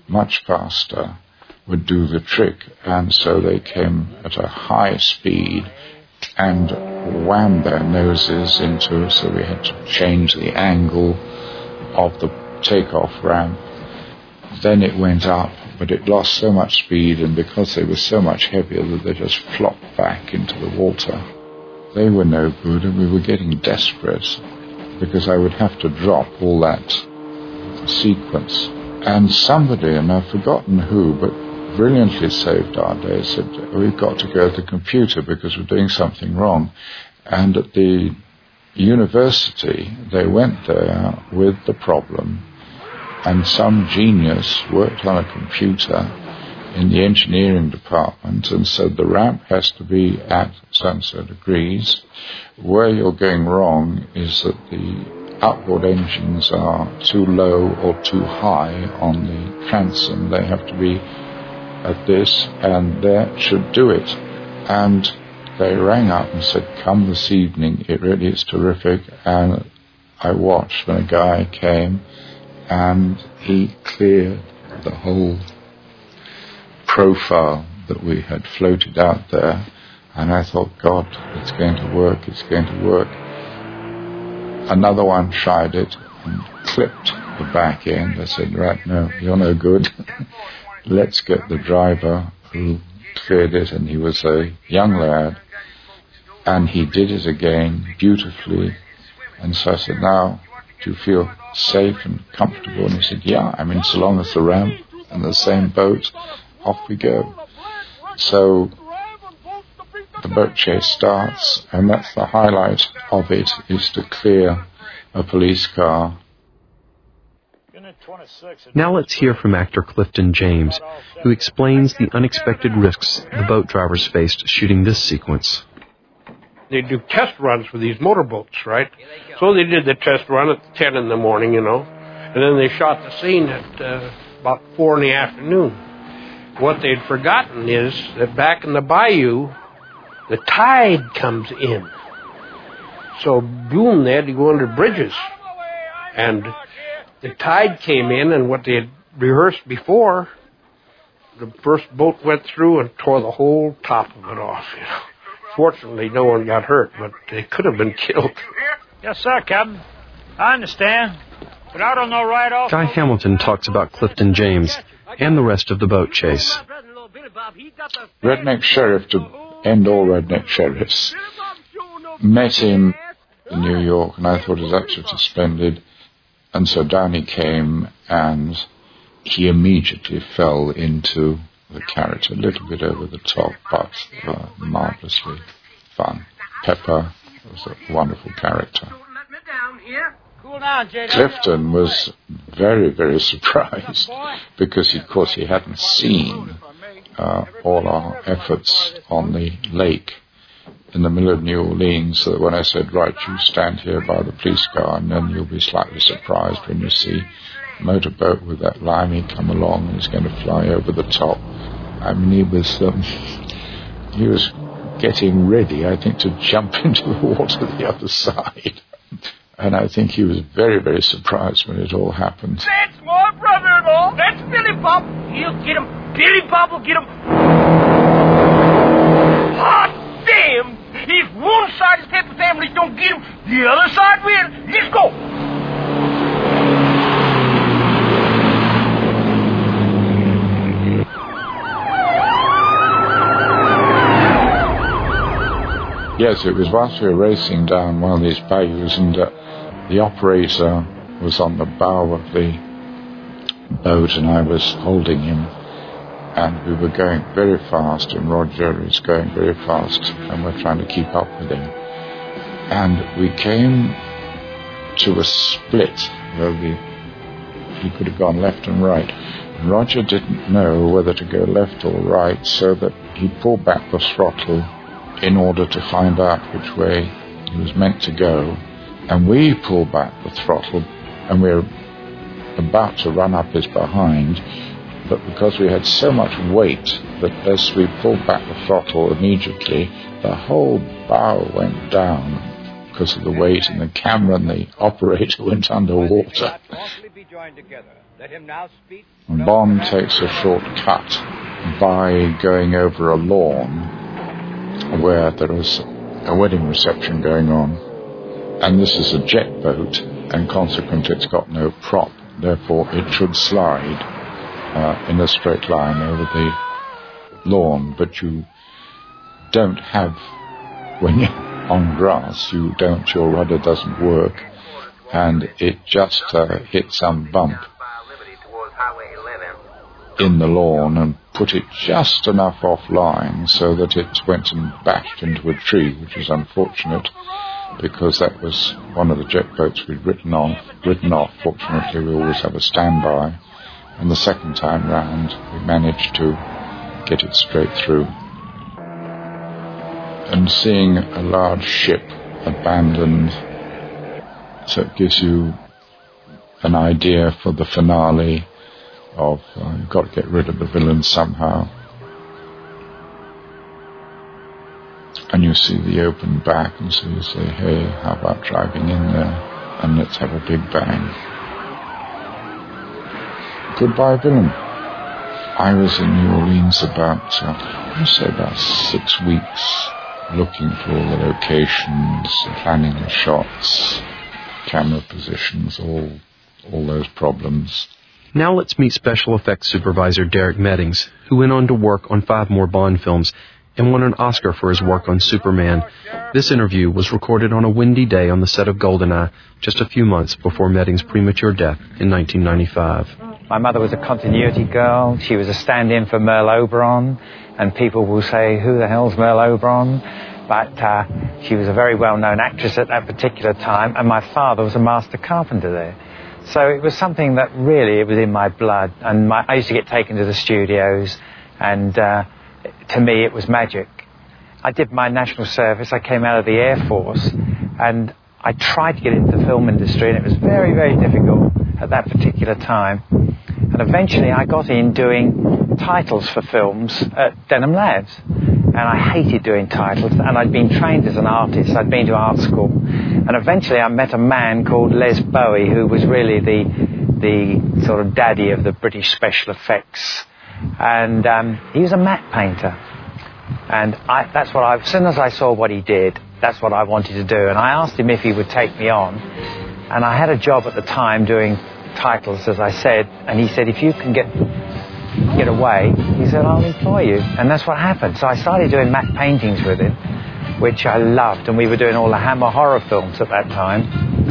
much faster, would do the trick, and so they came at a high speed and whammed their noses into, so we had to change the angle of the takeoff ramp. Then it went up, but it lost so much speed, and because they were so much heavier that they just flopped back into the water. They were no good, and we were getting desperate because I would have to drop all that sequence. And somebody, and I've forgotten who, but brilliantly saved our day, said, we've got to go to the computer because we're doing something wrong. And at the university, they went there with the problem, and some genius worked on a computer in the engineering department and said the ramp has to be at so-and-so degrees. Where you're going wrong is that the outboard engines are too low or too high on the transom. They have to be at this, and that should do it. And they rang up and said, come this evening, it really is terrific. And I watched when a guy came, and he cleared the whole profile that we had floated out there, and I thought, God, it's going to work, it's going to work. Another one tried it and clipped the back end. I said, right, no, you're no good. Let's get the driver who cleared it, and he was a young lad, and he did it again beautifully. And so I said, now, do you feel safe and comfortable? And he said, yeah, I mean, so long as the ramp and the same boat, off we go. So the boat chase starts, and that's the highlight of it, is to clear a police car. Now let's hear from actor Clifton James, who explains the unexpected risks the boat drivers faced shooting this sequence. They do test runs for these motorboats, right? So they did the test run at ten in the morning, you know, and then they shot the scene at uh, about four in the afternoon. What they'd forgotten is that back in the bayou, the tide comes in. So boom, they had to go under bridges. And the tide came in, and what they had rehearsed before, the first boat went through and tore the whole top of it off, you know. Fortunately, no one got hurt, but they could have been killed. Yes, sir, Captain. I understand, but I don't know right off. Guy Hamilton talks about Clifton James and the rest of the boat chase. Redneck Sheriff, to end all redneck sheriffs, met him in New York, and I thought it was absolutely splendid. And so down he came, and he immediately fell into the character, a little bit over the top, but uh, marvelously fun. Pepper was a wonderful character. Clifton was very, very surprised because, he, of course, he hadn't seen uh, all our efforts on the lake in the middle of New Orleans, so that when I said, right, you stand here by the police car, and then you'll be slightly surprised when you see a motorboat with that limey come along and he's going to fly over the top. I mean, he was, um, he was getting ready, I think, to jump into the water the other side. And I think he was very, very surprised when it all happened. That's my brother-in-law. That's Billy Bob. He'll get him. Billy Bob will get him. Hot damn! If one side of the Pepper family don't get him, the other side will. Let's go. Yes, it was whilst we were racing down one of these bayous, and uh, the operator was on the bow of the boat, and I was holding him, and we were going very fast, and Roger is going very fast, and we're trying to keep up with him. And we came to a split where we, he could have gone left and right. And Roger didn't know whether to go left or right, so that he pulled back the throttle in order to find out which way he was meant to go. And we pulled back the throttle, and we were about to run up his behind, but because we had so much weight that as we pulled back the throttle immediately, the whole bow went down because of the weight, and the camera and the operator went underwater. And Bond takes a short cut by going over a lawn where there is a wedding reception going on. And this is a jet boat, and consequently it's got no prop. Therefore, it should slide uh, in a straight line over the lawn. But you don't have, when you're on grass, you don't, your rudder doesn't work, and it just uh, hit some bump in the lawn and put it just enough offline so that it went and bashed into a tree, which is unfortunate because that was one of the jet boats we'd written off. Written off. Fortunately, we always have a standby, and the second time round we managed to get it straight through. And seeing a large ship abandoned, so it gives you an idea for the finale of uh, you've got to get rid of the villain somehow. And you see the open back, and so you say, hey, how about driving in there and let's have a big bang. Goodbye, villain. I was in New Orleans about, uh, I say about six weeks, looking for all the locations, planning the shots, camera positions, all all those problems. Now let's meet special effects supervisor Derek Meddings, who went on to work on five more Bond films and won an Oscar for his work on Superman. This interview was recorded on a windy day on the set of GoldenEye, just a few months before Meddings' premature death in nineteen ninety-five. My mother was a continuity girl. She was a stand-in for Merle Oberon, and people will say, who the hell's Merle Oberon? But uh, she was a very well-known actress at that particular time, and my father was a master carpenter there. So it was something that really, it was in my blood. And my, I used to get taken to the studios, and uh, to me it was magic. I did my national service. I came out of the Air Force, and I tried to get into the film industry, and it was very, very difficult at that particular time. And eventually I got in doing titles for films at Denham Labs. And I hated doing titles, and I'd been trained as an artist. I'd been to art school. And eventually I met a man called Les Bowie, who was really the the sort of daddy of the British special effects. And um, he was a matte painter. And I, that's what I, as soon as I saw what he did, that's what I wanted to do. And I asked him if he would take me on. And I had a job at the time doing titles, as I said. And he said, if you can get... get away, he said, I'll employ you. And that's what happened. So I started doing matte paintings with him, which I loved, and we were doing all the Hammer horror films at that time.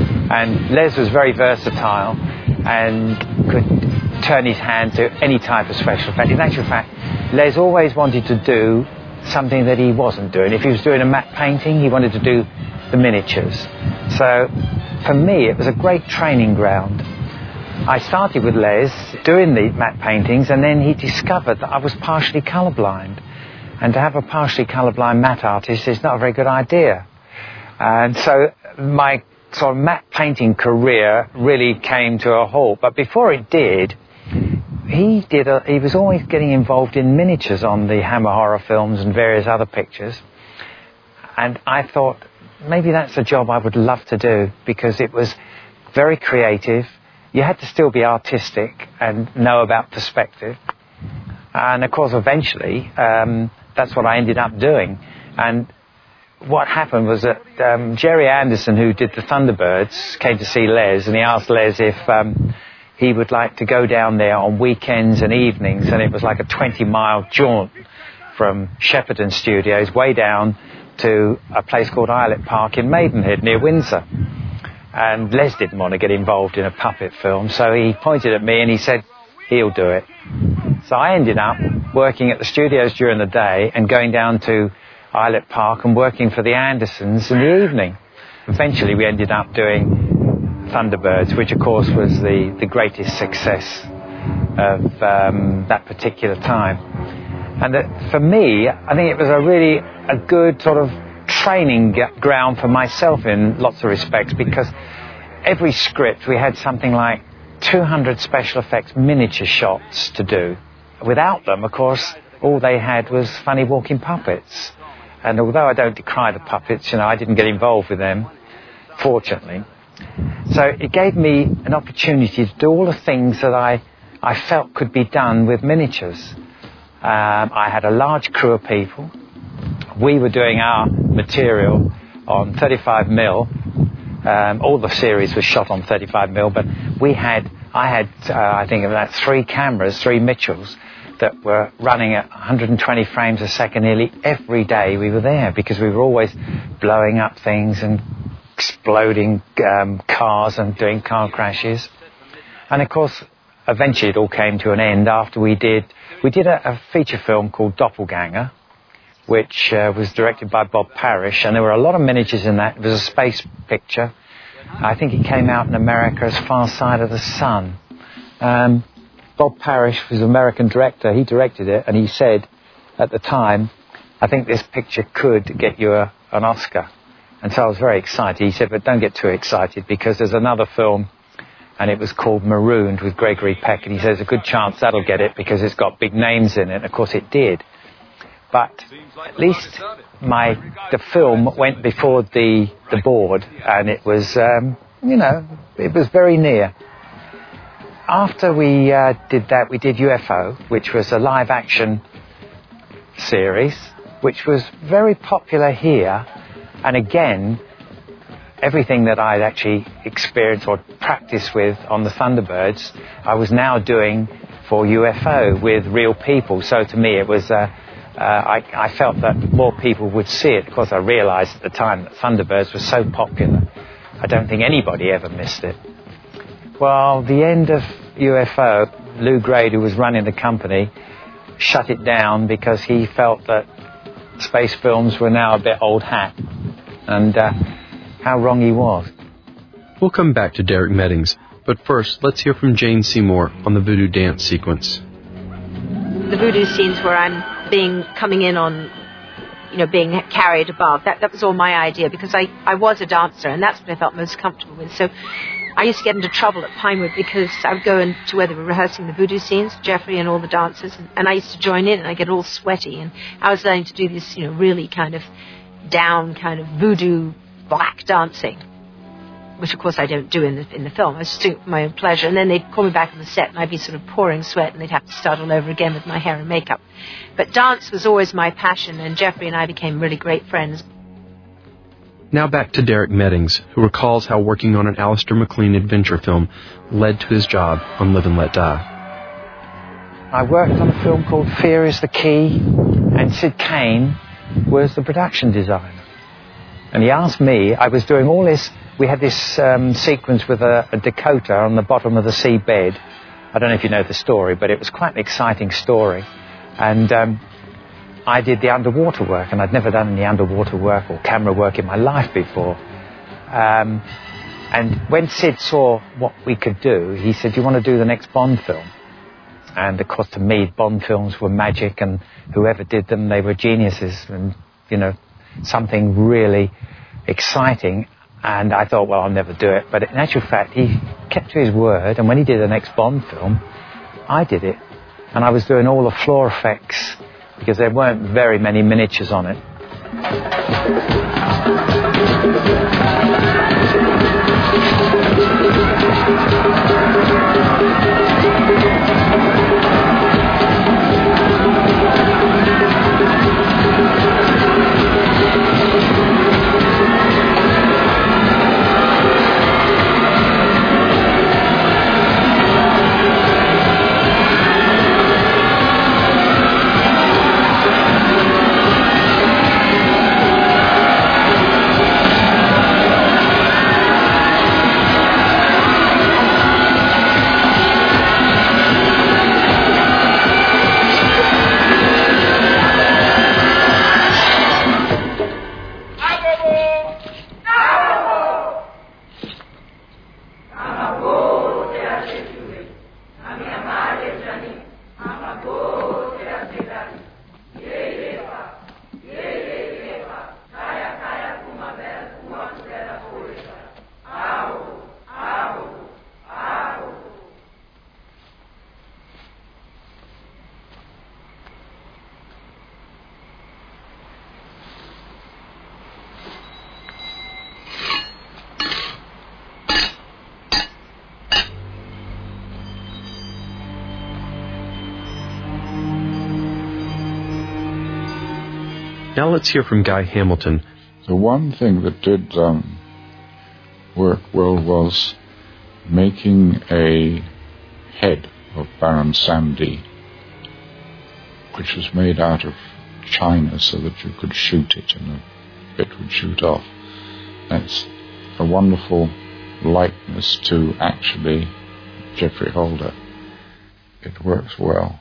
And Les was very versatile and could turn his hand to any type of special effect. In actual fact, Les always wanted to do something that he wasn't doing. If he was doing a matte painting, he wanted to do the miniatures. So for me, it was a great training ground. I started with Les doing the matte paintings, and then he discovered that I was partially colourblind. And to have a partially colourblind matte artist is not a very good idea. And so my sort of matte painting career really came to a halt. But before it did, he did. A, he was always getting involved in miniatures on the Hammer horror films and various other pictures. And I thought, maybe that's a job I would love to do, because it was very creative. You had to still be artistic and know about perspective. And, of course, eventually, um, that's what I ended up doing. And what happened was that um, Jerry Anderson, who did the Thunderbirds, came to see Les, and he asked Les if um, he would like to go down there on weekends and evenings. And it was like a twenty-mile jaunt from Shepperton Studios way down to a place called Islet Park in Maidenhead, near Windsor. And Les didn't want to get involved in a puppet film, so he pointed at me and he said, he'll do it. So I ended up working at the studios during the day and going down to Islet Park and working for the Andersons in the evening. Eventually we ended up doing Thunderbirds, which of course was the, the greatest success of um, that particular time. And that, for me, I think it was a really a good sort of training ground for myself in lots of respects, because every script we had something like two hundred special effects miniature shots to do. Without them, of course, all they had was funny walking puppets. And although I don't decry the puppets, you know, I didn't get involved with them, fortunately. So it gave me an opportunity to do all the things that I, I felt could be done with miniatures. Um, I had a large crew of people. We were doing our material on thirty-five mil. Um, all the series was shot on thirty-five mil, but we had, I had, uh, I think about three cameras, three Mitchells, that were running at one hundred twenty frames a second nearly every day we were there, because we were always blowing up things and exploding um, cars and doing car crashes. And of course, eventually it all came to an end after we did, we did a, a feature film called Doppelganger, which uh, was directed by Bob Parrish, and there were a lot of miniatures in that. It was a space picture. I think it came out in America as Far Side of the Sun. Um, Bob Parrish was an American director. He directed it, and he said at the time, I think this picture could get you a, an Oscar. And so I was very excited. He said, but don't get too excited, because there's another film, and it was called Marooned with Gregory Peck, and he says, a good chance that'll get it because it's got big names in it. And of course it did. But at least my the film went before the the board, and it was, um, you know, it was very near. After we uh, did that, we did U F O, which was a live-action series, which was very popular here. And again, everything that I'd actually experienced or practiced with on the Thunderbirds, I was now doing for U F O with real people. So to me, it was... Uh, Uh, I, I felt that more people would see it, because I realised at the time that Thunderbirds was so popular. I don't think anybody ever missed it. Well, the end of U F O, Lou Grade, who was running the company, shut it down because he felt that space films were now a bit old hat. And uh, how wrong he was. We'll come back to Derek Meddings, but first, let's hear from Jane Seymour on the voodoo dance sequence. The voodoo scenes where I'm being coming in on, you know, being carried above. That that was all my idea, because I, I was a dancer, and that's what I felt most comfortable with. So I used to get into trouble at Pinewood because I would go into where they were rehearsing the voodoo scenes, Jeffrey and all the dancers, and, and I used to join in, and I get all sweaty, and I was learning to do this, you know, really kind of down kind of voodoo black dancing, which of course I don't do in the in the film. I was just doing it for my own pleasure. And then they'd call me back on the set, and I'd be sort of pouring sweat, and they'd have to start all over again with my hair and makeup. But dance was always my passion, and Jeffrey and I became really great friends. Now back to Derek Meddings, who recalls how working on an Alistair MacLean adventure film led to his job on Live and Let Die. I worked on a film called Fear is the Key, and Sid Kane was the production designer. And he asked me, I was doing all this. We had this um, sequence with a, a Dakota on the bottom of the seabed. I don't know if you know the story, but it was quite an exciting story. And um, I did the underwater work, and I'd never done any underwater work or camera work in my life before. Um, and when Sid saw what we could do, he said, do you want to do the next Bond film? And of course, to me, Bond films were magic, and whoever did them, they were geniuses, and, you know, something really exciting. And I thought, well, I'll never do it. But in actual fact, he kept to his word. And when he did the next Bond film, I did it. And I was doing all the floor effects, because there weren't very many miniatures on it. Now let's hear from Guy Hamilton. The one thing that did um, work well was making a head of Baron Samedi, which was made out of china so that you could shoot it and a bit would shoot off. That's a wonderful likeness to actually Geoffrey Holder. It works well.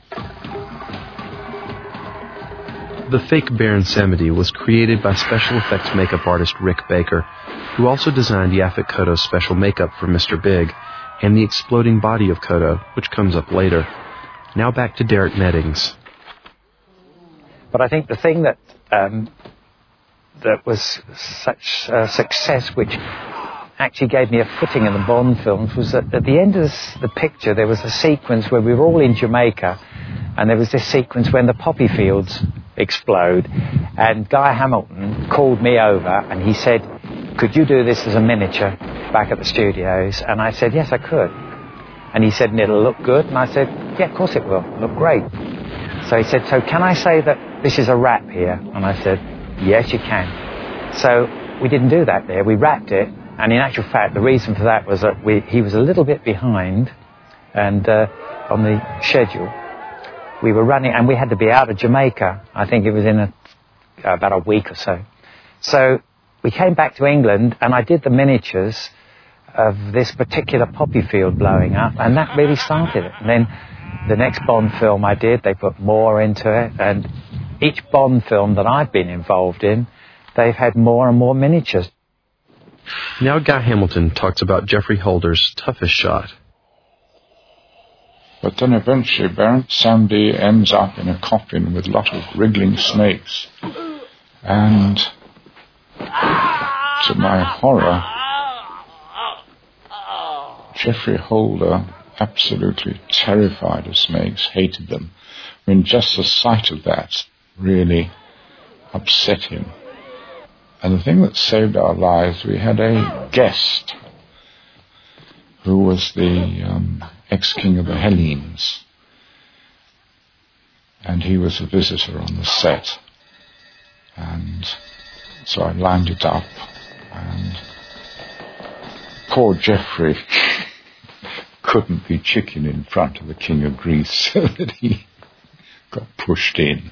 The fake Baron Samedi was created by special effects makeup artist Rick Baker, who also designed Yaphet Kotto's special makeup for Mister Big and the exploding body of Kotto, which comes up later. Now back to Derek Nettings. But I think the thing that um, that was such a success, which actually gave me a footing in the Bond films, was that at the end of this, the picture there was a sequence where we were all in Jamaica, and there was this sequence when the poppy fields explode, and Guy Hamilton called me over and he said, could you do this as a miniature back at the studios? And I said, yes, I could. And he said, and it'll look good? And I said, yeah, of course it will. It'll look great. So he said, so can I say that this is a wrap here? And I said, yes, you can. So we didn't do that there. We wrapped it. And in actual fact, the reason for that was that we, he was a little bit behind and uh, on the schedule. We were running, and we had to be out of Jamaica. I think it was in a, about a week or so. So we came back to England, and I did the miniatures of this particular poppy field blowing up, and that really started it. And then the next Bond film I did, they put more into it, and each Bond film that I've been involved in, they've had more and more miniatures. Now Guy Hamilton talks about Geoffrey Holder's toughest shot. But then eventually Baron Samedi ends up in a coffin with a lot of wriggling snakes. And to my horror, Geoffrey Holder, absolutely terrified of snakes, hated them. I mean, just the sight of that really upset him. And the thing that saved our lives, we had a guest who was the um, ex-king of the Hellenes. And he was a visitor on the set. And so I lined it up, and poor Geoffrey couldn't be chicken in front of the King of Greece, so that he got pushed in.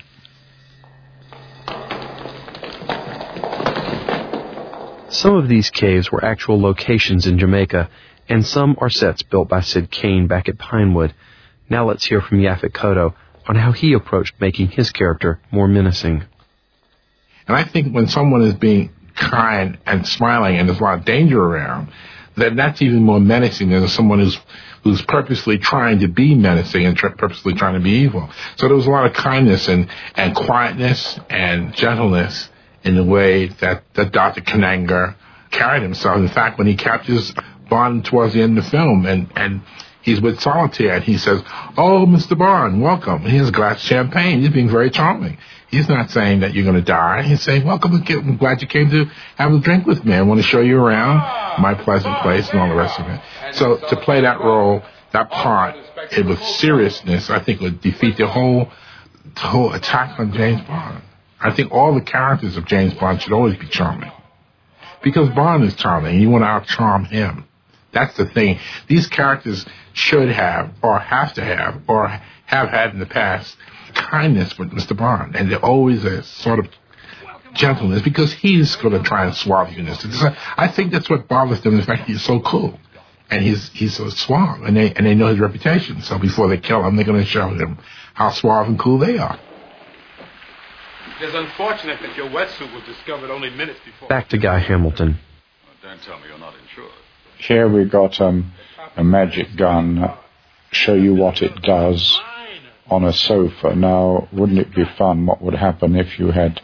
Some of these caves were actual locations in Jamaica, and some are sets built by Sid Cain back at Pinewood. Now let's hear from Yaphet Kotto on how he approached making his character more menacing. And I think when someone is being kind and smiling and there's a lot of danger around, then that's even more menacing than someone who's who's purposely trying to be menacing and tr- purposely trying to be evil. So there was a lot of kindness and, and quietness and gentleness in the way that, that Doctor Kananga carried himself. In fact, when he captures Bond towards the end of the film, and, and he's with Solitaire, and he says, "Oh, Mister Bond, welcome." And he has a glass of champagne. He's being very charming. He's not saying that you're going to die. He's saying, "Welcome, I'm glad you came to have a drink with me. I want to show you around my pleasant place," and all the rest of it. So to play that role, that part, it with seriousness, I think would defeat the whole, the whole attack on James Bond. I think all the characters of James Bond should always be charming. Because Bond is charming, and you want to out-charm him. That's the thing. These characters should have, or have to have, or have had in the past, kindness with Mister Bond. And they're always a sort of gentleness, because he's going to try and suave you in this. I think that's what bothers them, in fact, he's so cool. And he's he's so suave, and they, and they know his reputation. So before they kill him, they're going to show him how suave and cool they are. It is unfortunate that your wetsuit was discovered only minutes before. Back to Guy Hamilton. Well, don't tell me you're not insured. Here we got um, a magic gun, show you what it does on a sofa. Now, wouldn't it be fun what would happen if you had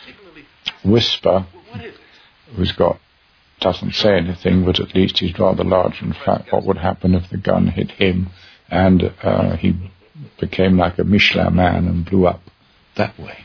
Whisper, who's got, doesn't say anything, but at least he's rather large. In fact, what would happen if the gun hit him and uh, he became like a Michelin man and blew up that way?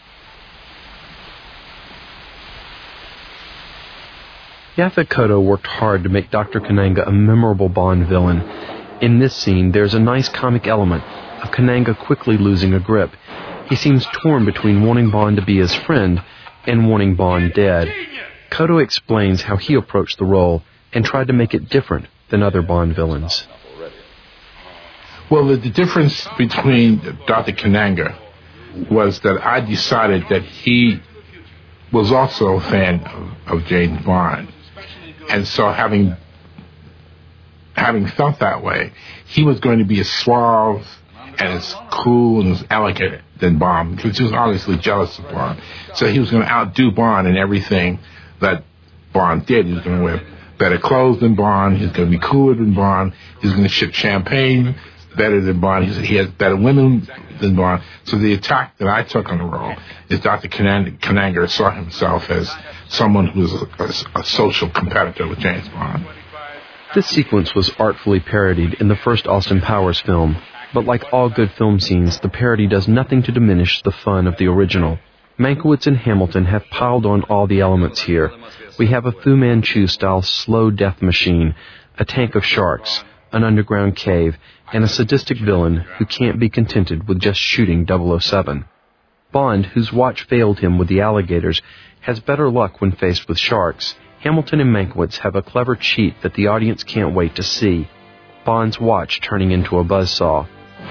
Yaphet Kotto worked hard to make Doctor Kananga a memorable Bond villain. In this scene, there's a nice comic element of Kananga quickly losing a grip. He seems torn between wanting Bond to be his friend and wanting Bond dead. Cotto explains how he approached the role and tried to make it different than other Bond villains. Well, the, the difference between Doctor Kananga was that I decided that he was also a fan of, of James Bond. And so having having felt that way, he was going to be as suave and as cool and as elegant than Bond, because he was obviously jealous of Bond. So he was going to outdo Bond in everything that Bond did. He was going to wear better clothes than Bond. He was going to be cooler than Bond. He was going to ship champagne better than Bond. He, he had better women than Bond. So the attack that I took on the role is Doctor Kananga saw himself as someone who was a, a, a social competitor with James Bond. This sequence was artfully parodied in the first Austin Powers film, but like all good film scenes, the parody does nothing to diminish the fun of the original. Mankiewicz and Hamilton have piled on all the elements here. We have a Fu Manchu-style slow death machine, a tank of sharks, an underground cave, and a sadistic villain who can't be contented with just shooting double oh seven. Bond, whose watch failed him with the alligators, has better luck when faced with sharks. Hamilton and Mankiewicz have a clever cheat that the audience can't wait to see: Bond's watch turning into a buzzsaw.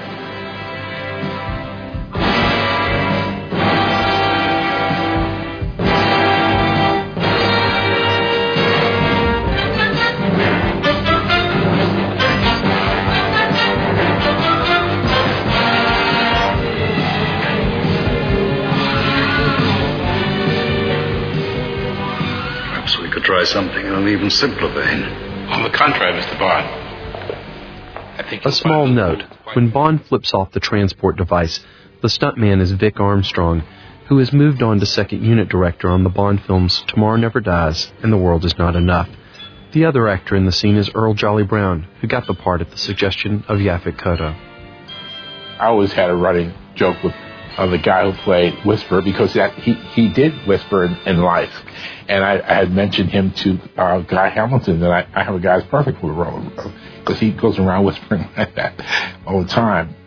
Try something in an even simpler vein. On the contrary, Mister Bond. I think a small note: when Bond flips off the transport device, the stuntman is Vic Armstrong, who has moved on to second unit director on the Bond films Tomorrow Never Dies and The World Is Not Enough. The other actor in the scene is Earl Jolly Brown, who got the part at the suggestion of Yaphet Kotto. I always had a running joke with uh, the guy who played Whisper, because that he, he did whisper in, in life. And I, I had mentioned him to uh, Guy Hamilton, that I, I have a guy who's perfect for the role, because he goes around whispering like that all the time.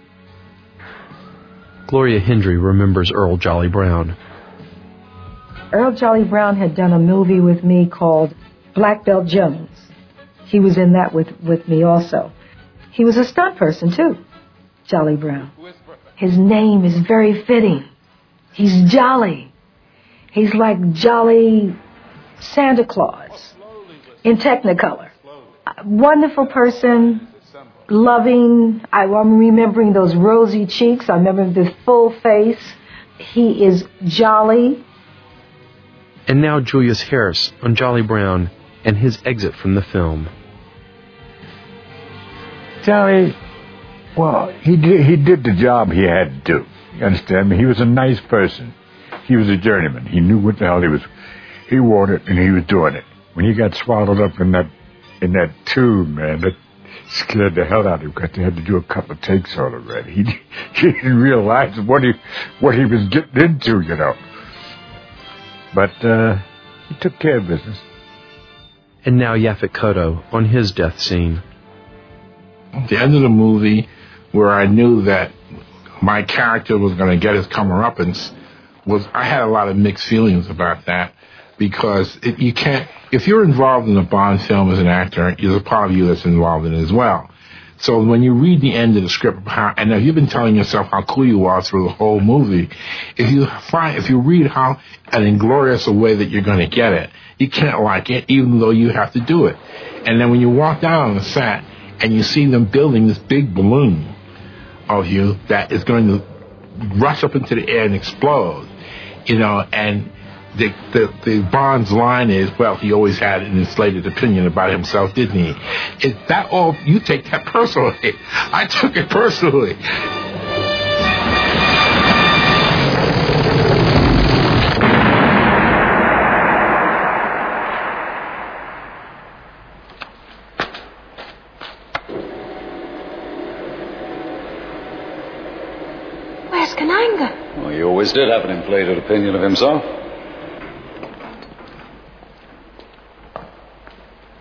Gloria Hendry remembers Earl Jolly Brown. Earl Jolly Brown had done a movie with me called Black Belt Jones. He was in that with, with me also. He was a stunt person, too, Jolly Brown. His name is very fitting. He's jolly. He's like Jolly Santa Claus in Technicolor. Wonderful person, loving. I, I'm remembering those rosy cheeks. I remember the full face. He is jolly. And now Julius Harris on Jolly Brown and his exit from the film. Jolly, well, he did, he did the job he had to do. You understand? I mean, he was a nice person. He was a journeyman. He knew what the hell he was. He wanted, and he was doing it. When he got swallowed up in that in that tube, man, that scared the hell out of him, because they had to do a couple of takes on it already. He, he didn't realize what he what he was getting into, you know. But uh, he took care of business. And now Yaphet Kotto on his death scene. At the end of the movie, where I knew that my character was going to get his comeuppance, was I had a lot of mixed feelings about that, because it, you can't, if you're involved in a Bond film as an actor, there's a part of you that's involved in it as well. So when you read the end of the script, how, and if you've been telling yourself how cool you are through the whole movie, if you find, if you read how an inglorious a way that you're going to get it, you can't like it, even though you have to do it. And then when you walk down on the set and you see them building this big balloon of you that is going to rush up into the air and explode, you know, and the, the the Bond's line is, well, he always had an inflated opinion about himself, didn't he? Is that all? You take that personally. I took it personally. Where's Kananga? Well, he always did have an inflated opinion of himself.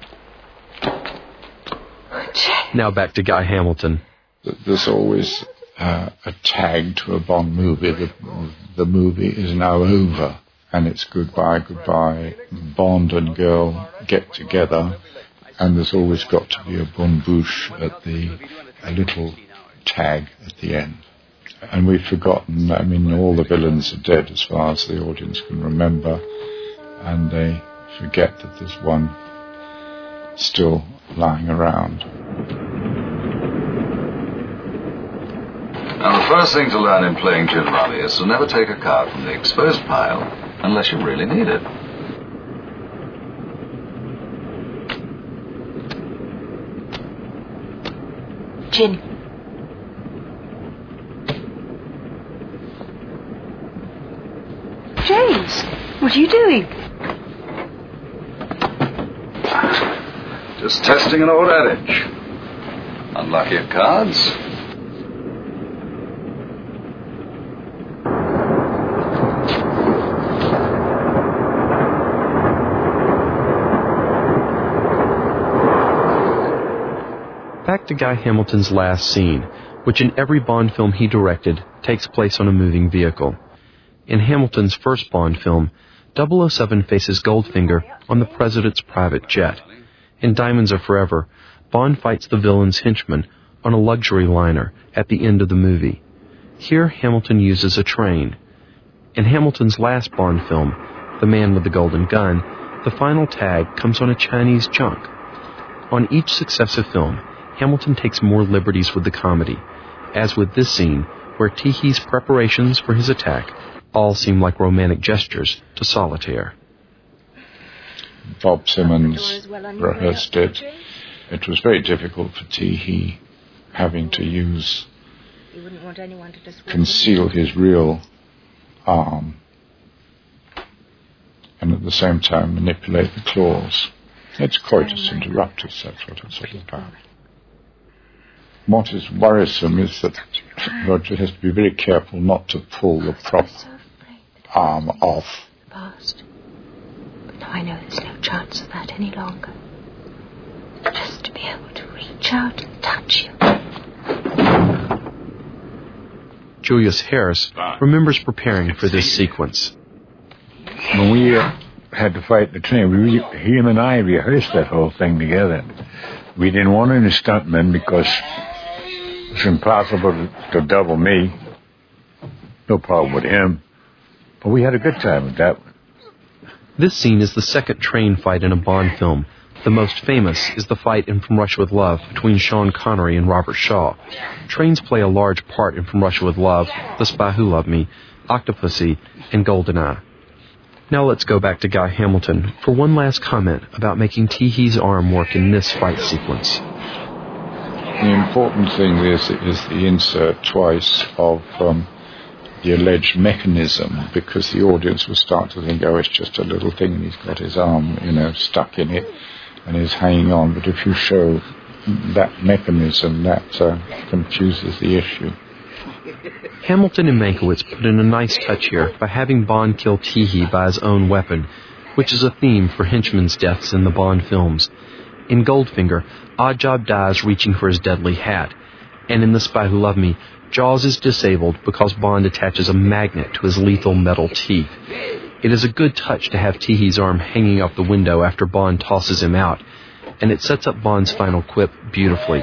Now back to Guy Hamilton. There's always uh, a tag to a Bond movie. The, the movie is now over, and it's goodbye, goodbye. Bond and girl get together, and there's always got to be a bonne bouche at the, a little tag at the end. And we've forgotten, I mean, all the villains are dead as far as the audience can remember, and they forget that there's one still lying around. Now, the first thing to learn in playing gin rummy is to never take a card from the exposed pile unless you really need it. Gin. James, what are you doing? Just testing an old adage. Unlucky at cards. Back to Guy Hamilton's last scene, which in every Bond film he directed takes place on a moving vehicle. In Hamilton's first Bond film, double oh seven faces Goldfinger on the President's private jet. In Diamonds Are Forever, Bond fights the villain's henchman on a luxury liner at the end of the movie. Here, Hamilton uses a train. In Hamilton's last Bond film, The Man with the Golden Gun, the final tag comes on a Chinese junk. On each successive film, Hamilton takes more liberties with the comedy, as with this scene, where Teehey's preparations for his attack all seem like romantic gestures to Solitaire. Bob Simmons rehearsed it. It was very difficult for Teehey having to use, conceal his real arm, and at the same time manipulate the claws. It's coitus interruptus, that's what it's all about. What is worrisome is that Roger has to be very careful not to pull the prop arm off. Past. But now I know there's no chance of that any longer. Just to be able to reach out and touch you. Julius Harris remembers preparing for this sequence. When we uh, had to fight the train, we, he and I rehearsed that whole thing together. We didn't want any stuntmen because it's impossible to, to double me. No problem with him. But we had a good time with that one. This scene is the second train fight in a Bond film. The most famous is the fight in From Russia with Love between Sean Connery and Robert Shaw. Trains play a large part in From Russia with Love, The Spy Who Loved Me, Octopussy, and GoldenEye. Now let's go back to Guy Hamilton for one last comment about making Teehey's arm work in this fight sequence. The important thing is, is the insert twice of um, the alleged mechanism, because the audience will start to think, oh, it's just a little thing and he's got his arm, you know, stuck in it and is hanging on. But if you show that mechanism, that uh, confuses the issue. Hamilton and Mankiewicz put in a nice touch here by having Bond kill Teehey by his own weapon, which is a theme for henchmen's deaths in the Bond films. In Goldfinger, Oddjob dies reaching for his deadly hat, and in The Spy Who Loved Me, Jaws is disabled because Bond attaches a magnet to his lethal metal teeth. It is a good touch to have Teehey's arm hanging out the window after Bond tosses him out, and it sets up Bond's final quip beautifully.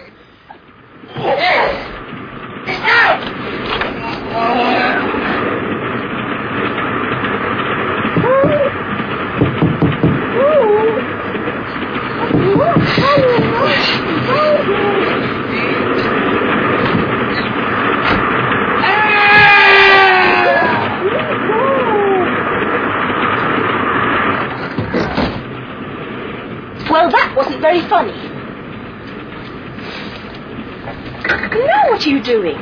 Well, that wasn't very funny. Now what are you doing?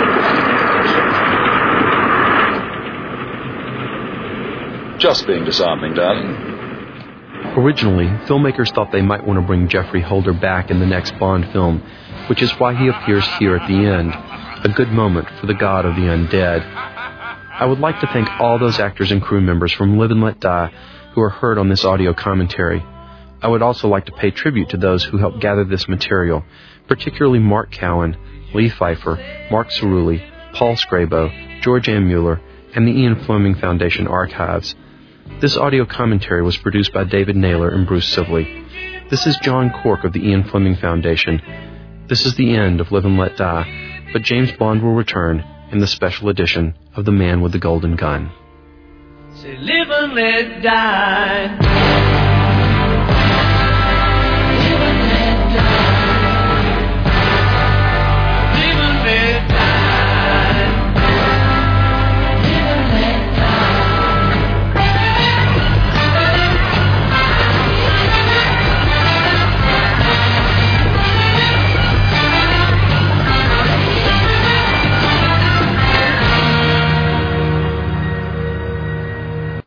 Just being disarming, darling. Originally, filmmakers thought they might want to bring Geoffrey Holder back in the next Bond film, which is why he appears here at the end, a good moment for the god of the undead. I would like to thank all those actors and crew members from Live and Let Die who are heard on this audio commentary. I would also like to pay tribute to those who helped gather this material, particularly Mark Cowan, Lee Pfeiffer, Mark Cerulli, Paul Scrabo, George Ann Mueller, and the Ian Fleming Foundation Archives. This audio commentary was produced by David Naylor and Bruce Sibley. This is John Cork of the Ian Fleming Foundation. This is the end of Live and Let Die, but James Bond will return in the special edition of The Man with the Golden Gun. Say, live and let die.